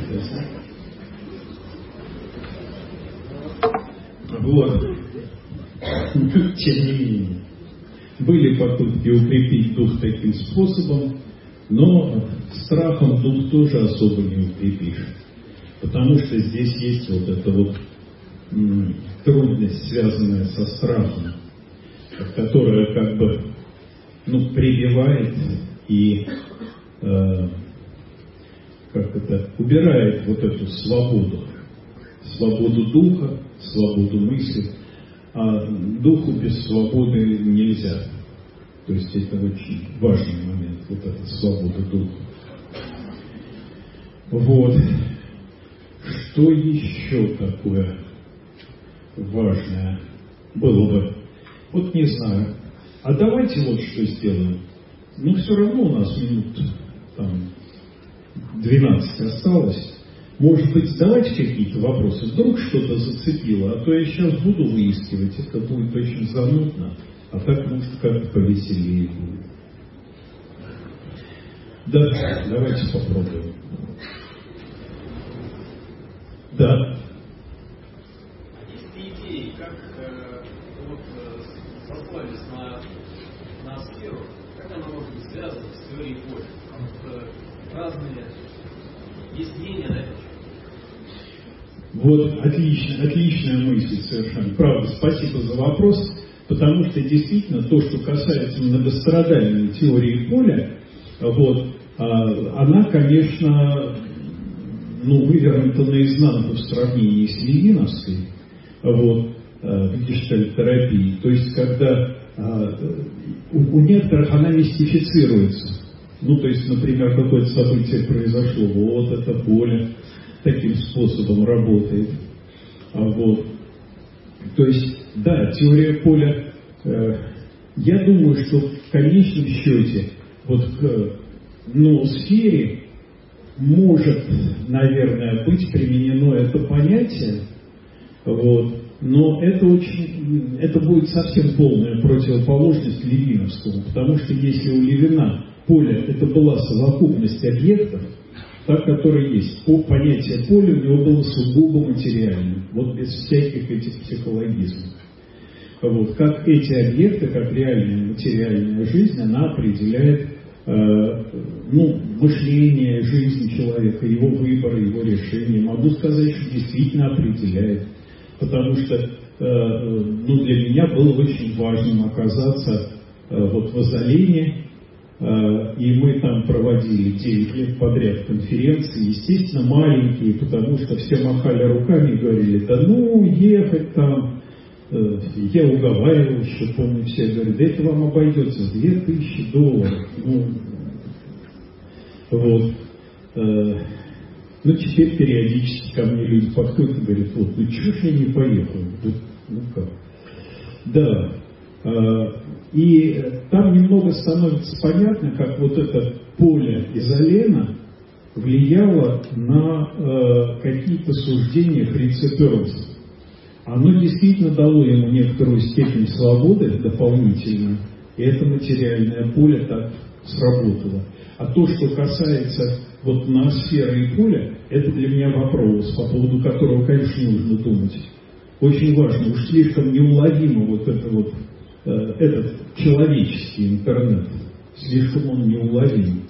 Speaker 1: Вот. Тем не менее. Были попытки укрепить дух таким способом, но страхом дух тоже особо не укрепишь. Потому что здесь есть эта трудность, связанная со страхом, которая как бы прибивает и убирает эту свободу. Свободу духа, свободу мысли. А духу без свободы нельзя. То есть это очень важный момент, эта свобода духа. Вот. Что еще такое важное было бы? Не знаю. А давайте что сделаем. Все равно у нас минут 12 осталось. Может быть, давайте какие-то вопросы. Вдруг что-то зацепило, а то я сейчас буду выискивать. Это будет очень занудно. А так, может, как-то повеселее будет. Да, давайте попробуем. Да.
Speaker 3: Есть идеи, как сослались на сферу, как она может быть связана с теорией поля. Разные есть мнения на это.
Speaker 1: Отличная мысль совершенно. Правда, спасибо за вопрос, потому что действительно то, что касается многострадальной теории поля, она, конечно, вывернута наизнанку в сравнении с левиновской, вот, в гештальт-терапии. То есть, когда у некоторых она мистифицируется. Ну, то есть, например, какое-то событие произошло, вот это поле таким способом работает. Вот. То есть, да, теория поля, я думаю, что в конечном счете вот к ноосфере может, наверное, быть применено это понятие, вот, но это будет совсем полная противоположность левиновскому, потому что если у Левина поле это была совокупность объектов, та, которая есть, понятие поля у него было сугубо материальным, вот без всяких этих психологизмов. Вот, как эти объекты, как реальная материальная жизнь, она определяет мышление, жизнь человека, его выборы, его решения. Могу сказать, что действительно определяет. Потому что для меня было очень важным оказаться вот в Азолене, и мы там проводили 9 лет подряд конференции, естественно, маленькие, потому что все махали руками и говорили, да ехать там. Я уговаривал, еще помню, все говорят, да это вам обойдется $2000. Вот. Теперь периодически ко мне люди подходят и говорят, вот, чего ж я не поехал? Как? Да. И там немного становится понятно, как вот это поле изолена влияло на какие-то суждения Фрица Перлса. Оно действительно дало ему некоторую степень свободы дополнительно, и это материальное поле так сработало. А то, что касается вот ноосферы и поля, это для меня вопрос, по поводу которого, конечно, нужно думать. Очень важно, уж слишком неуловимо вот это вот, этот человеческий интернет, слишком он неуловим.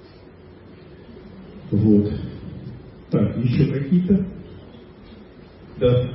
Speaker 1: Вот. Так, еще какие-то? Да.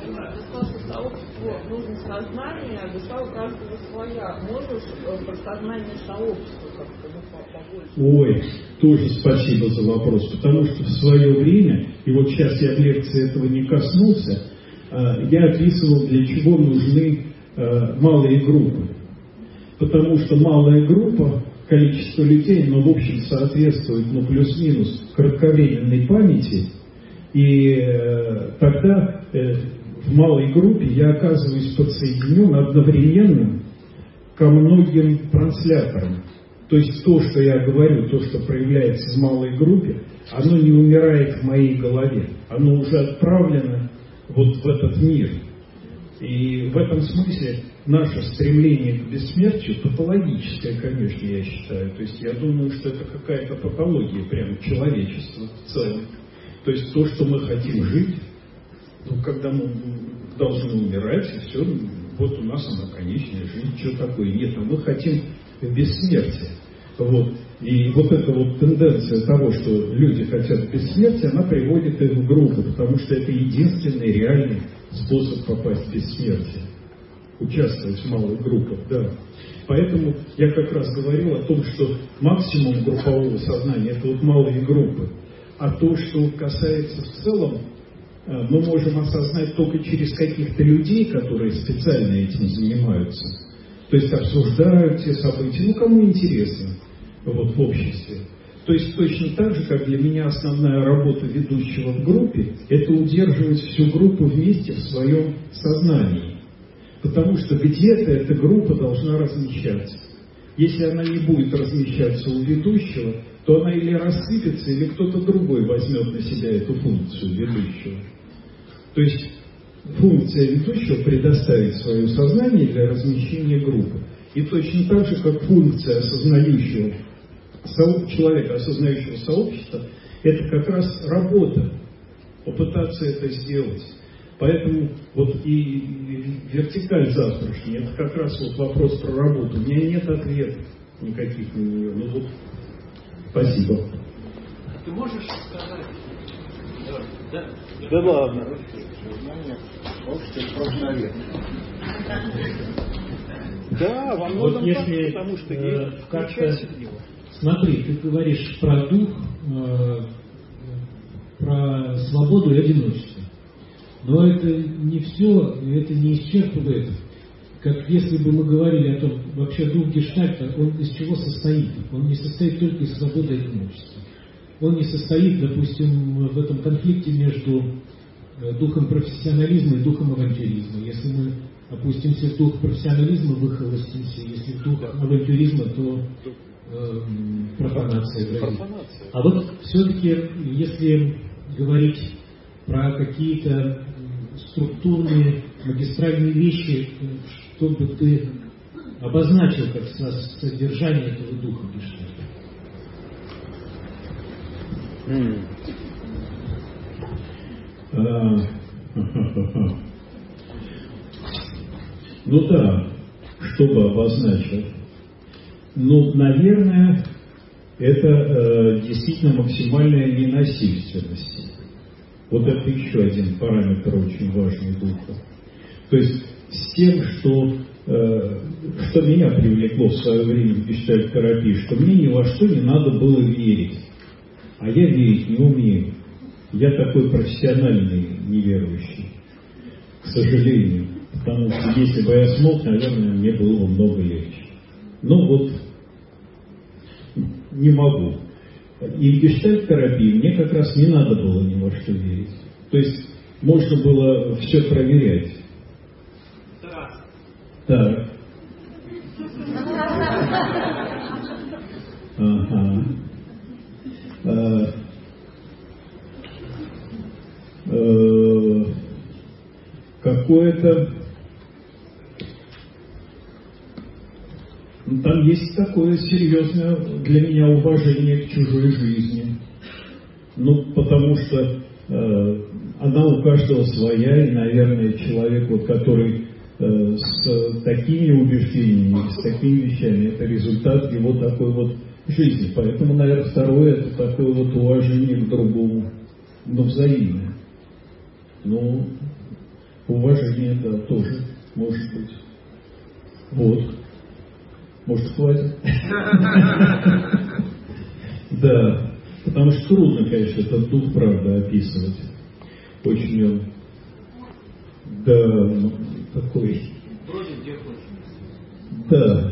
Speaker 4: Нужно сознание, а душа у каждого своя. Можешь про сознание сообщества как-то побольше?
Speaker 1: Ой, тоже спасибо за вопрос, потому что в свое время, и вот сейчас я в лекции этого не коснулся, я описывал, для чего нужны малые группы. Потому что малая группа, количество людей, оно в общем соответствует, плюс-минус, кратковременной памяти, и тогда в малой группе я оказываюсь подсоединен одновременно ко многим трансляторам. То есть то, что я говорю, то, что проявляется в малой группе, оно не умирает в моей голове. Оно уже отправлено вот в этот мир. И в этом смысле наше стремление к бессмертию патологическое, конечно, я считаю. То есть я думаю, что это какая-то патология прямо человечества в целом. То есть то, что мы хотим жить, когда мы должны умирать, и все, вот у нас она конечная жизнь, что такое? Нет, мы хотим бессмертия. Вот. И вот эта вот тенденция того, что люди хотят бессмертия, она приводит их в группу, потому что это единственный реальный способ попасть в бессмертие. Участвовать в малых группах, да. Поэтому я как раз говорил о том, что максимум группового сознания – это вот малые группы. А то, что касается в целом, мы можем осознать только через каких-то людей, которые специально этим занимаются. То есть обсуждают те события, кому интересно вот, в обществе. То есть точно так же, как для меня основная работа ведущего в группе, это удерживать всю группу вместе в своем сознании. Потому что где-то эта группа должна размещаться. Если она не будет размещаться у ведущего, то она или рассыпется, или кто-то другой возьмет на себя эту функцию ведущего. То есть функция ведущего предоставить свое сознание для размещения группы. И точно так же, как функция осознающего человека, осознающего сообщества, это как раз работа, попытаться это сделать. Поэтому вот и вертикаль завтрашняя, это как раз вот вопрос про работу. У меня нет ответов никаких на нее. Спасибо.
Speaker 3: Ты можешь сказать?
Speaker 2: Да ладно. Общество
Speaker 5: Да, во многом
Speaker 1: вот если,
Speaker 5: так, потому что
Speaker 1: как-то,
Speaker 5: в него.
Speaker 6: Смотри, ты говоришь про дух, про свободу и одиночество. Но это не все, это не исчерпывает. Как если бы мы говорили о том, вообще дух Гештальта, он из чего состоит? Он не состоит только из свободы и одиночества. Он не состоит, допустим, в этом конфликте между духом профессионализма и духом авантюризма. Если мы опустимся в дух профессионализма, выхолостимся. Если в дух авантюризма, то профанация. А вот все-таки, если говорить про какие-то структурные, магистральные вещи, чтобы ты обозначил как содержание этого духа Гештальта.
Speaker 1: Ну да, чтобы обозначил. Ну, наверное, это действительно максимальная ненасильственность. Вот это еще один параметр очень важный духа. То есть с тем, что меня привлекло в свое время в гештальт-терапии, что мне ни во что не надо было верить. А я верить не умею. Я такой профессиональный неверующий, к сожалению. Потому что если бы я смог, наверное, мне было бы много легче. Но вот не могу. И в гештальт-терапии мне как раз не надо было ни во что верить. То есть можно было все проверять. Так. Ага. Какое-то... Там есть такое серьезное для меня уважение к чужой жизни. Ну, потому что она у каждого своя, и, наверное, человек, вот, который с такими убеждениями, с такими вещами, это результат его такой вот жизни. Поэтому, наверное, второе, это такое вот уважение к другому, но взаимное. Ну, уважение, да, тоже может быть. Вот. Может, хватит? Да, потому что трудно, конечно, этот дух, правда, описывать. Очень он, да, такой.
Speaker 3: Вроде где хочешь.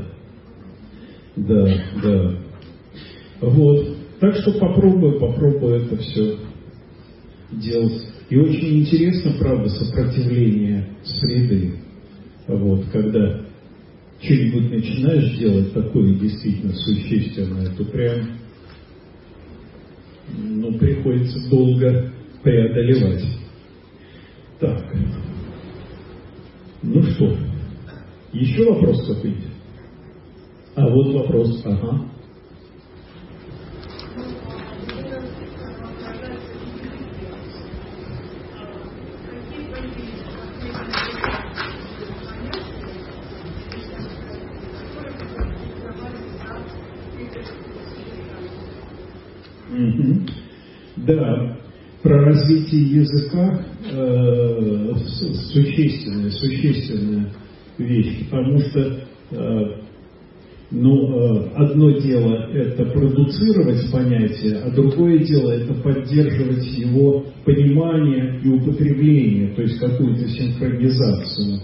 Speaker 1: Да. Вот. Так что попробую это все делать. И очень интересно, правда, сопротивление среды. Вот, когда что-нибудь начинаешь делать такое действительно существенное, то прям, приходится долго преодолевать. Так. Ну что, еще вопрос какой-нибудь? А вот вопрос, ага. Да, про развитие языка существенная вещь, потому что одно дело это продуцировать понятие, а другое дело это поддерживать его понимание и употребление, то есть какую-то синхронизацию.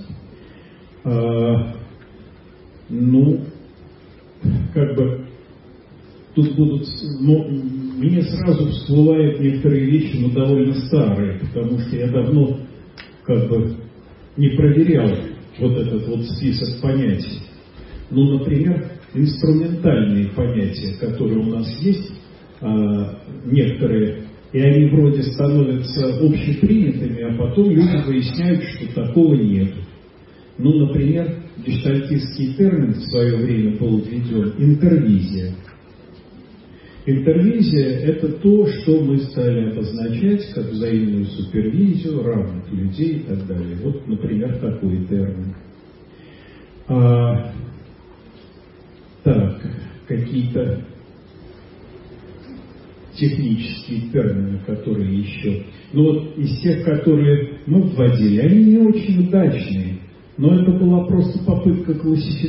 Speaker 1: Тут будут, мне сразу всплывают некоторые вещи, довольно старые, потому что я давно не проверял вот этот вот список понятий. Например, инструментальные понятия, которые у нас есть, некоторые, и они вроде становятся общепринятыми, а потом люди выясняют, что такого нет. Например, гештальтистский термин в свое время был введен интервизия. Интервизия – это то, что мы стали обозначать как взаимную супервизию равных людей и так далее. Вот, например, такой термин. Так, какие-то технические термины, которые еще... из тех, которые мы вводили, они не очень удачные. Но это была просто попытка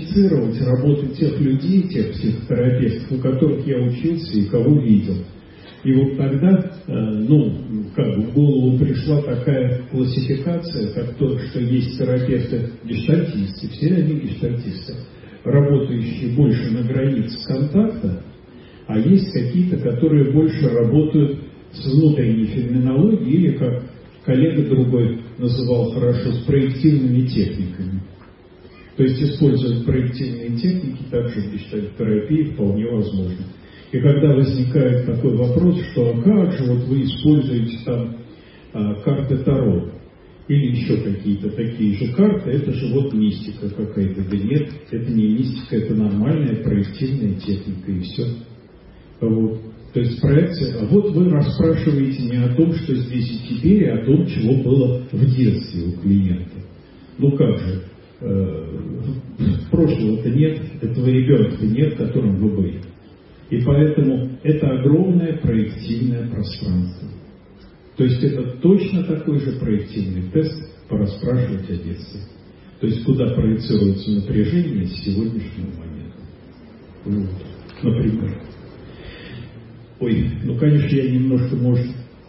Speaker 1: классифицировать работу тех людей, тех психотерапевтов, у которых я учился и кого видел. И вот тогда, в голову пришла такая классификация, как то, что есть терапевты-гештальтисты, все они гештальтисты, работающие больше на границе контакта, а есть какие-то, которые больше работают с внутренней феноменологией, или, как коллега другой называл хорошо, с проективными техниками. То есть использовать проективные техники также в гештальт-терапии вполне возможно. И когда возникает такой вопрос, что а как же вот вы используете там карты Таро или еще какие-то такие же карты, это же вот мистика какая-то. Да нет, это не мистика, это нормальная проективная техника и все. Вот. То есть проекция, а вот вы расспрашиваете не о том, что здесь и теперь, а о том, чего было в детстве у клиента. Ну как же, прошлого-то нет, этого ребенка нет, которым вы были. И поэтому это огромное проективное пространство. То есть это точно такой же проективный тест порасспрашивать о детстве. То есть куда проецируется напряжение с сегодняшнего момента. Вот. Например. Ой, конечно, я немножко, может,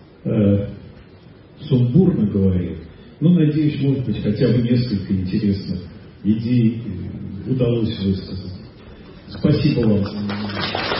Speaker 1: сумбурно говорил, но, надеюсь, может быть, хотя бы несколько интересных идей удалось высказать. Спасибо вам.